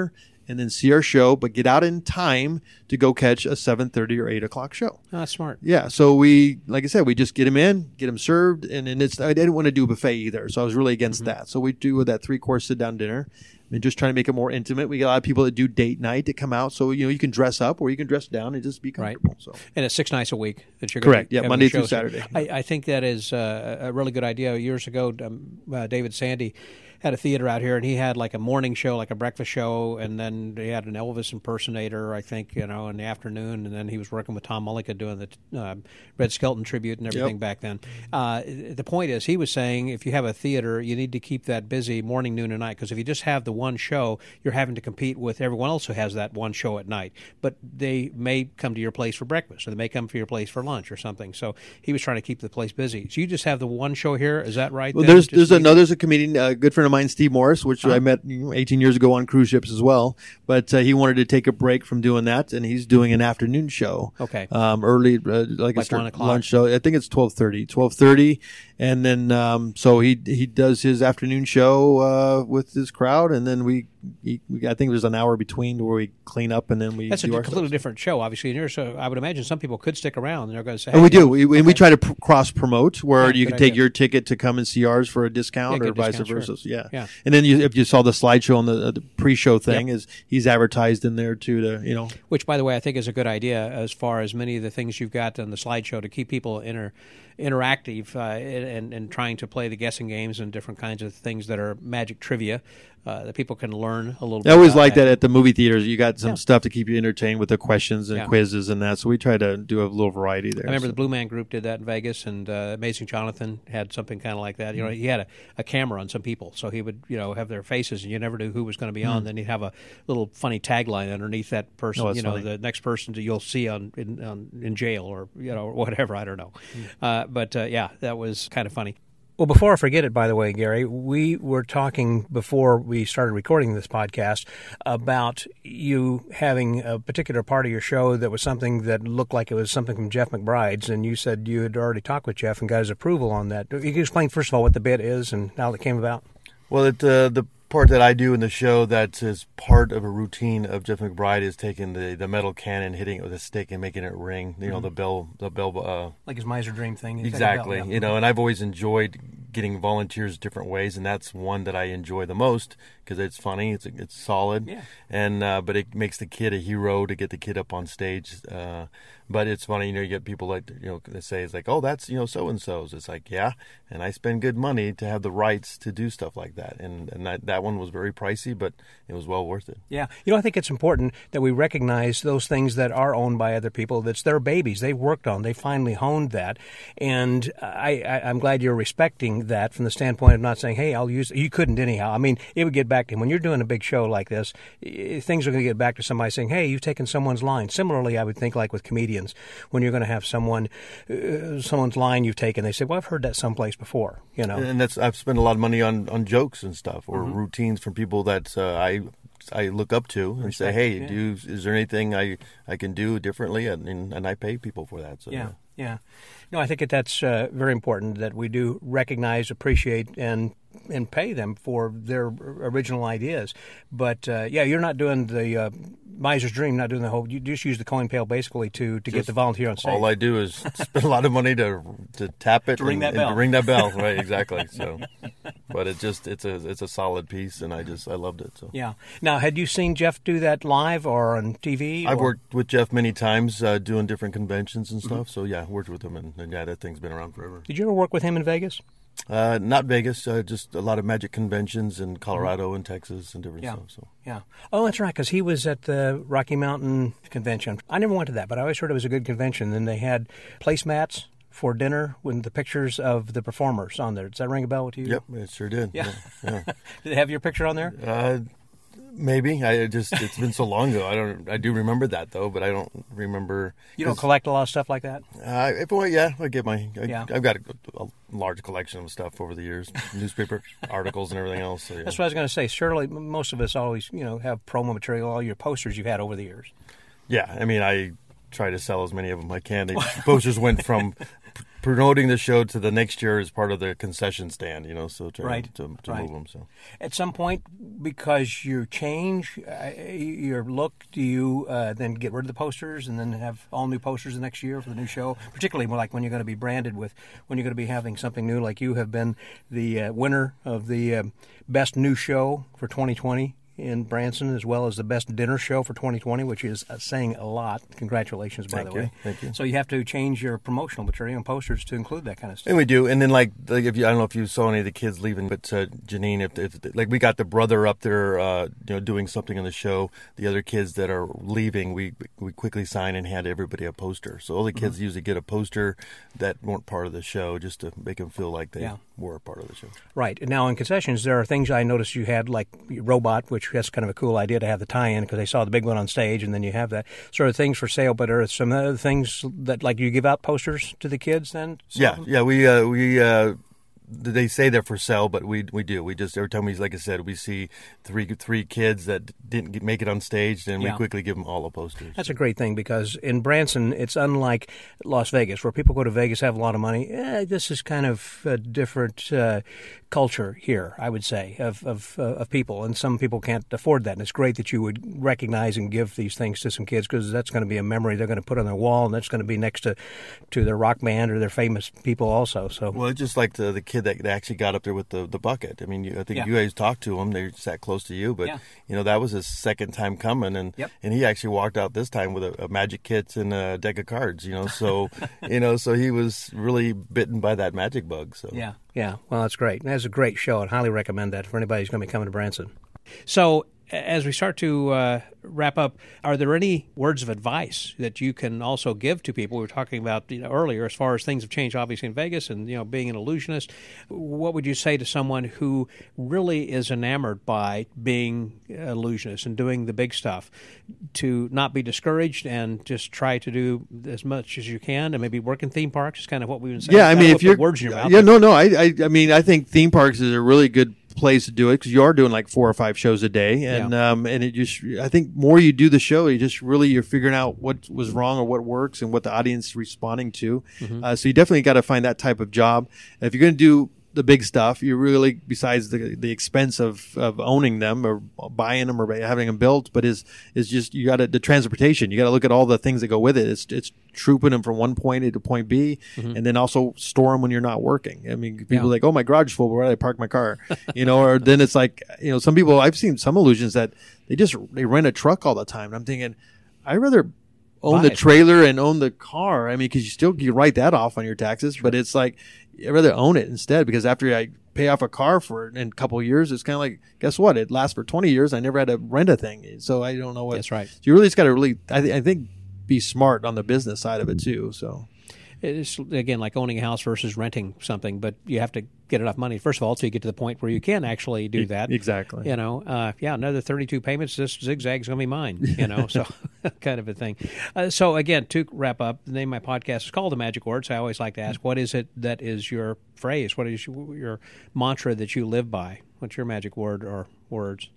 and then see our show, but get out in time to go catch a seven thirty or eight o'clock show.
Oh, that's smart.
Yeah, so we, like I said, we just get them in, get them served, and, and it's I didn't want to do a buffet either, so I was really against mm-hmm. that. So we do that three-course sit-down dinner, and just trying to make it more intimate. We get a lot of people that do date night that come out, so you know you can dress up or you can dress down and just be comfortable.
Right.
So.
And it's six nights a week that you're
correct.
Going to
yeah, Monday through Saturday.
I, I think that is uh, a really good idea. Years ago, um, uh, David Sandy had a theater out here, and he had like a morning show, like a breakfast show, and then he had an Elvis impersonator, I think, you know, in the afternoon, and then he was working with Tom Mullica doing the uh, Red Skelton tribute and everything yep. back then. Uh, the point is, he was saying if you have a theater, you need to keep that busy morning, noon, and night, because if you just have the one show, you're having to compete with everyone else who has that one show at night. But they may come to your place for breakfast, or they may come to your place for lunch or something. So he was trying to keep the place busy. So you just have the one show here, is that right?
Well,
then?
there's
just
there's a, no, there's a comedian, a good friend of mine, Steve Morris, which
uh-huh.
I met you know, eighteen years ago on cruise ships as well. But uh, he wanted to take a break from doing that, and he's doing an afternoon show.
Okay.
Um, early, uh, like,
like
a
one o'clock.
lunch show. I think it's twelve thirty. twelve thirty, and then um, so he he does his afternoon show uh, with his crowd, and then we, he, we I think there's an hour between where we clean up, and then we.
That's
do
a
our
completely
stuff.
different show, obviously. And you're, so I would imagine some people could stick around, and they're going to say,
and
hey,
we do.
yeah,
We,
okay.
and we try to pr- cross promote where
Yeah,
you
good
can take
idea.
your ticket to come and see ours for a discount
Yeah,
or
good
vice
discount,
versa.
sure.
Yeah.
Yeah.
And then you, if you saw the slideshow on the, uh, the pre-show thing,
Yep.
is he's advertised in there too to, you know.
Which, by the way, I think is a good idea as far as many of the things you've got on the slideshow to keep people inter, interactive uh, and, and trying to play the guessing games and different kinds of things that are magic trivia uh, that people can learn a little bit.
I always
about
like that at the movie theaters. You got some
Yeah.
stuff to keep you entertained with the questions and
Yeah.
quizzes and that. So we try to do a little variety there.
I remember
so.
the Blue Man Group did that in Vegas, and uh, Amazing Jonathan had something kind of like that. You know, he had a, a camera on some people, so he would, you know, have their faces, and you never knew who was going to be on. Then he'd have a little funny tagline underneath that person.
Oh, that's
you know,
funny.
the next person that you'll see on in, on, in jail or you know or whatever. I don't know, uh, but uh, yeah, that was kind of funny. Well, before I forget it, by the way, Gary, we were talking before we started recording this podcast about you having a particular part of your show that was something that looked like it was something from Jeff McBride's, and you said you had already talked with Jeff and got his approval on that. You can explain, first of all, what the bit is and how it came about?
Well, it, uh, the part that I do in the show that is part of a routine of Jeff McBride is taking the, the metal cannon, hitting it with a stick, and making it ring. You know, mm-hmm. the bell, the bell. Uh,
like his Miser Dream thing. It's
exactly.
Like a bell, yeah.
You know, and I've always enjoyed getting volunteers different ways, and that's one that I enjoy the most because it's funny, it's it's solid,
yeah.
and uh, but it makes the kid a hero to get the kid up on stage. Uh, but it's funny, you know, you get people like you know that say it's like, oh, that's you know so and so's. It's like, yeah, and I spend good money to have the rights to do stuff like that, and and that that one was very pricey, but it was well worth it.
Yeah, you know, I think it's important that we recognize those things that are owned by other people. That's their babies. They've worked on. They finally honed that, and I, I I'm glad you're respecting that from the standpoint of not saying, hey, I'll use it. You couldn't anyhow. I mean, it would get back to him. When you're doing a big show like this, things are going to get back to somebody saying, hey, you've taken someone's line. Similarly, I would think like with comedians, when you're going to have someone, uh, someone's line you've taken, they say, well, I've heard that someplace before, you know.
And that's I've spent a lot of money on, on jokes and stuff or
Mm-hmm.
routines from people that uh, I I look up to and
Respect,
say, hey,
yeah.
do you, is there anything I, I can do differently? And, and, and I pay people for that. So
Yeah, yeah. No, I think that that's uh, very important that we do recognize, appreciate, and and pay them for their original ideas. But, uh, yeah, you're not doing the uh, Miser's Dream, not doing the whole – you just use the coin pail basically to, to get the volunteer on stage.
All I do is spend a lot of money to to tap it
To ring
and,
that
and
bell.
to ring that bell. Right, exactly. So, but it just it's a it's a solid piece, and I just I loved it. So
Yeah. Now, had you seen Jeff do that live or on T V?
I've
or?
worked with Jeff many times uh, doing different conventions and stuff. Mm-hmm. So yeah, worked with him, and, and yeah, that thing's been around forever.
Did you ever work with him in Vegas?
Uh, not Vegas, uh, just a lot of magic conventions in Colorado and Texas and different
Yeah.
stuff. So
Yeah. Oh, that's right, because he was at the Rocky Mountain Convention. I never went to that, but I always heard it was a good convention. And they had placemats for dinner with the pictures of the performers on there. Does that ring a bell with you?
yep, it sure did.
Yeah.
yeah.
Did they have your picture on there?
Uh, maybe I just it's been so long ago. I don't. I do remember that though, but I don't remember.
You don't collect a lot of stuff like that?
Uh, if, well, yeah, I get my. I,
Yeah.
I've got a, a large collection of stuff over the years, newspaper articles and everything else. So, yeah.
That's what I was going to say. Surely most of us always, you know, have promo material, all your posters you've had over the years.
Yeah, I mean, I try to sell as many of them as I can. The posters went from promoting the show to the next year as part of the concession stand, you know, so trying
Right.
to, to
Right.
move them. So
At some point, because you change uh, your look, do you uh, then get rid of the posters and then have all new posters the next year for the new show? Particularly like when you're going to be branded with, when you're going to be having something new, like you have been the uh, winner of the uh, best new show for twenty twenty in Branson, as well as the best dinner show for twenty twenty, which is uh, saying a lot. Congratulations, by
Thank
the
you.
way.
Thank you.
So you have to change your promotional material and posters to include that kind of stuff.
And we do, and then like, like if you, I don't know if you saw any of the kids leaving, but uh, Janine, if, if like we got the brother up there, uh, you know, doing something on the show. The other kids that are leaving, we we quickly sign and hand everybody a poster. So all the kids
Mm-hmm.
usually get a poster that weren't part of the show, just to make them feel like they
Yeah.
were a part of the show.
Right. And now in concessions, there are things I noticed you had, like Robot, which that's kind of a cool idea to have the tie-in because they saw the big one on stage, and then you have that sort of things for sale. But are some other things that, like, you give out posters to the kids then?
Yeah, yeah, we uh, we uh, they say they're for sale, but we we do. We just every time we, like I said, we see three three kids that didn't get, make it on stage, then
Yeah.
we quickly give them all a poster.
That's a great thing because in Branson, it's unlike Las Vegas, where people go to Vegas, have a lot of money. Eh, this is kind of a different uh, culture here, I would say, of of, uh, of people, and some people can't afford that. And it's great that you would recognize and give these things to some kids because that's going to be a memory they're going to put on their wall, and that's going to be next to to their rock band or their famous people also. So,
Well, it's just like the the kid that actually got up there with the, the bucket. I mean, you, I think
Yeah.
you guys talked to him. They sat close to you, but
Yeah.
you know that was his second time coming, and
Yep.
and he actually walked out this time with a, a magic kit and a deck of cards. You know, so you know, so he was really bitten by that magic bug. So
yeah, yeah. Well, that's great. That's a great show. I'd highly recommend that for anybody who's going to be coming to Branson. So, as we start to uh, wrap up, are there any words of advice that you can also give to people? We were talking about you know, earlier, as far as things have changed, obviously in Vegas, and you know, being an illusionist. What would you say to someone who really is enamored by being an illusionist and doing the big stuff, to not be discouraged and just try to do as much as you can, and maybe work in theme parks? Is kind of what we've been saying.
Yeah, I
don't
mean,
wanna
if you're
put words in your mouth,
yeah,
but-
no, no, I, I, I mean, I think theme parks is a really good place to do it because you are doing like four or five shows a day, and
Yeah.
um, and it just, I think, more you do the show, you just really you're figuring out what was wrong or what works and what the audience is responding to.
Mm-hmm.
Uh, so you definitely got to find that type of job. If you're going to do the big stuff, you really, besides the the expense of, of owning them or buying them or having them built, but is is just you got to the transportation. You got to look at all the things that go with it. It's it's trooping them from one point A to point B, and then also store them when you're not working. I mean, people
Yeah.
are like, oh, my garage is full, where do I park my car? You know, or then it's like, you know, some people, I've seen some illusions that they just they rent a truck all the time. And I'm thinking, I'd rather own
Buy
the
it.
trailer and own the car. I mean, because you still you write that off on your taxes, but it's like I'd rather own it instead, because after I pay off a car for it in a couple of years, it's kind of like, guess what? It lasts for twenty years. I never had to rent a thing, so I don't know what.
That's right.
So you really just got to really, I, th- I think, be smart on the business side of it too. So
It's, again, like owning a house versus renting something, but you have to get enough money, first of all, till you get to the point where you can actually do that.
exactly.
You know, uh, yeah, another thirty-two payments, this zigzag's going to be mine, you know, so kind of a thing. Uh, so, again, to wrap up, the name of my podcast is called The Magic Words. I always like to ask, what is it that is your phrase? What is your, your mantra that you live by? What's your magic word or words?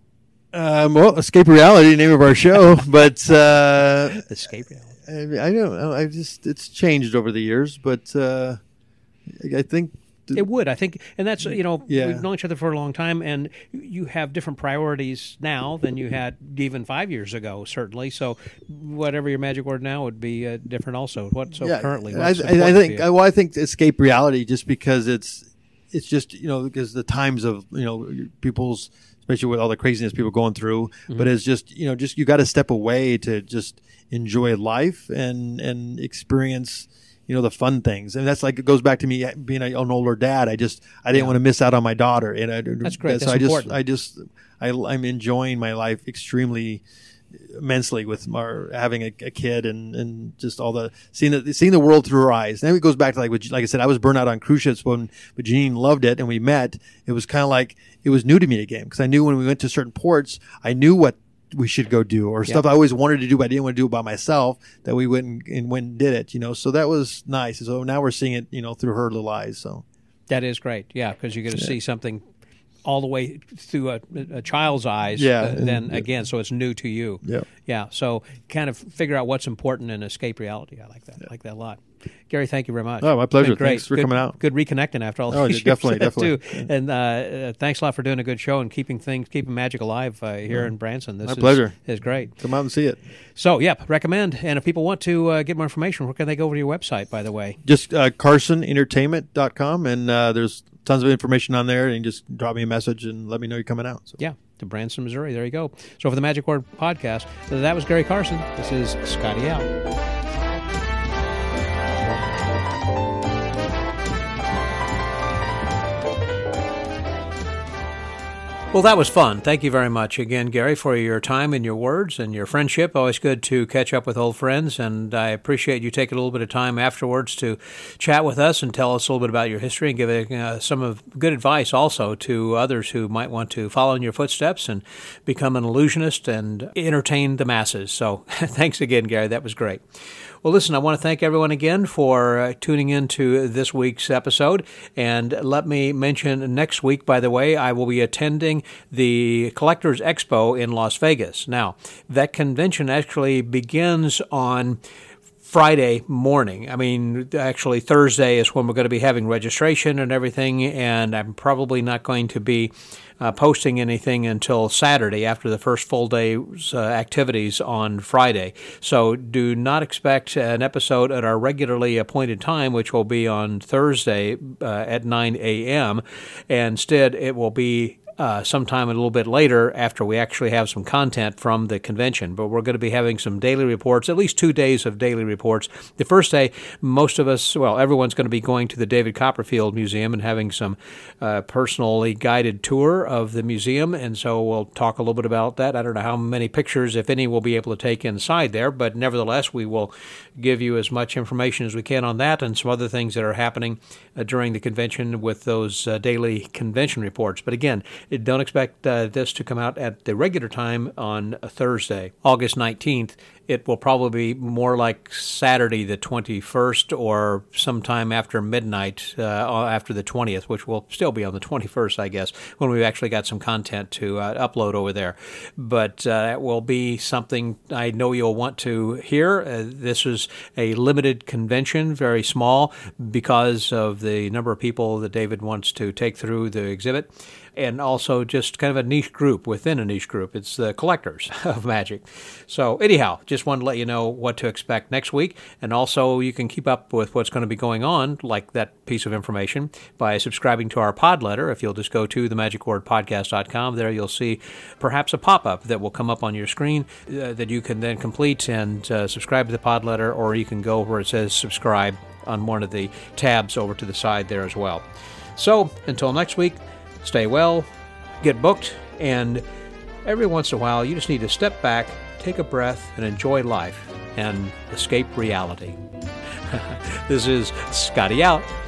Um, well, Escape Reality, name of our show, but uh,
Escape reality.
I, I don't know. I just it's changed over the years, but uh, I think th-
It would, I think, and that's, you know,
Yeah.
we've known each other for a long time, and you have different priorities now than you had even five years ago, certainly. So, whatever your magic word now would be uh, different, also. What so
yeah,
currently?
I,
What's
I, I
important to
think
you?
I, well, I think Escape Reality, just because it's it's just you know because the times of you know people's, especially with all the craziness people going through,
Mm-hmm.
but it's just you know just you got to step away to just enjoy life and and experience you know the fun things, and that's like it goes back to me being a, an older dad. I just I didn't
Yeah.
want to miss out on my daughter, and I,
That's great.
So
That's
I just
important.
I just I, I'm enjoying my life extremely immensely with our having a, a kid and, and just all the seeing the seeing the world through her eyes. And then it goes back to like what, like I said, I was burnt out on cruise ships when but Janine loved it and we met. It was kind of like it was new to me again because I knew when we went to certain ports, I knew what we should go do or stuff I always wanted to do, but I didn't want to do it by myself. That we went and, and went and did it, you know. So that was nice. So now we're seeing it, you know, through her little eyes. So
That is great, yeah, because you get to see something all the way through a, a child's eyes.
Yeah,
uh,
and-
then again, so it's new to you.
Yeah.
Yeah. So kind of figure out what's important and escape reality. I like that. I like that a lot. Gary, thank you very much.
Oh, my pleasure.
Been great.
Thanks for
Good-
coming out.
Good reconnecting after all
Oh,
these
definitely,
years,
definitely.
too. And uh, uh, thanks a lot for doing a good show and keeping things, keeping magic alive uh, here in Branson. This
My
is,
pleasure.
is great.
Come out and see it.
So, yep, recommend. And if people want to uh, get more information, where can they go over to your website, by the way?
Just uh, carson entertainment dot com, and uh, there's tons of information on there, and you just drop me a message and let me know you're coming out. So.
Yeah, to Branson, Missouri. There you go. So for the Magic Word Podcast, that was Gary Carson. This is Scotty out. Well, that was fun. Thank you very much again, Gary, for your time and your words and your friendship. Always good to catch up with old friends, and I appreciate you taking a little bit of time afterwards to chat with us and tell us a little bit about your history and give uh, some of good advice also to others who might want to follow in your footsteps and become an illusionist and entertain the masses. So thanks again, Gary. That was great. Well, listen, I want to thank everyone again for uh, tuning in to this week's episode. And let me mention next week, by the way, I will be attending the Collectors Expo in Las Vegas. Now, that convention actually begins on Friday morning. I mean, actually Thursday is when we're going to be having registration and everything, and I'm probably not going to be uh, posting anything until Saturday after the first full day's uh, activities on Friday. So do not expect an episode at our regularly appointed time, which will be on Thursday uh, at nine a.m. Instead, it will be Uh, sometime a little bit later after we actually have some content from the convention. But we're going to be having some daily reports, at least two days of daily reports. The first day, most of us, well, everyone's going to be going to the David Copperfield Museum and having some uh, personally guided tour of the museum. And so we'll talk a little bit about that. I don't know how many pictures, if any, we'll be able to take inside there, but nevertheless, we will give you as much information as we can on that and some other things that are happening uh, during the convention with those uh, daily convention reports. But again, don't expect uh, this to come out at the regular time on a Thursday, August nineteenth. It will probably be more like Saturday the twenty-first or sometime after midnight uh, after the twentieth, which will still be on the twenty-first, I guess, when we've actually got some content to uh, upload over there. But uh, it will be something I know you'll want to hear. Uh, this is a limited convention, very small, because of the number of people that David wants to take through the exhibit. And also just kind of a niche group within a niche group. It's the collectors of magic. So anyhow, just wanted to let you know what to expect next week. And also you can keep up with what's going to be going on, like that piece of information, by subscribing to our pod letter. If you'll just go to the magic word podcast dot com, there you'll see perhaps a pop-up that will come up on your screen uh, that you can then complete and uh, subscribe to the pod letter, or you can go where it says subscribe on one of the tabs over to the side there as well. So until next week, stay well, get booked, and every once in a while, you just need to step back, take a breath, and enjoy life, and escape reality. This is Scotty out.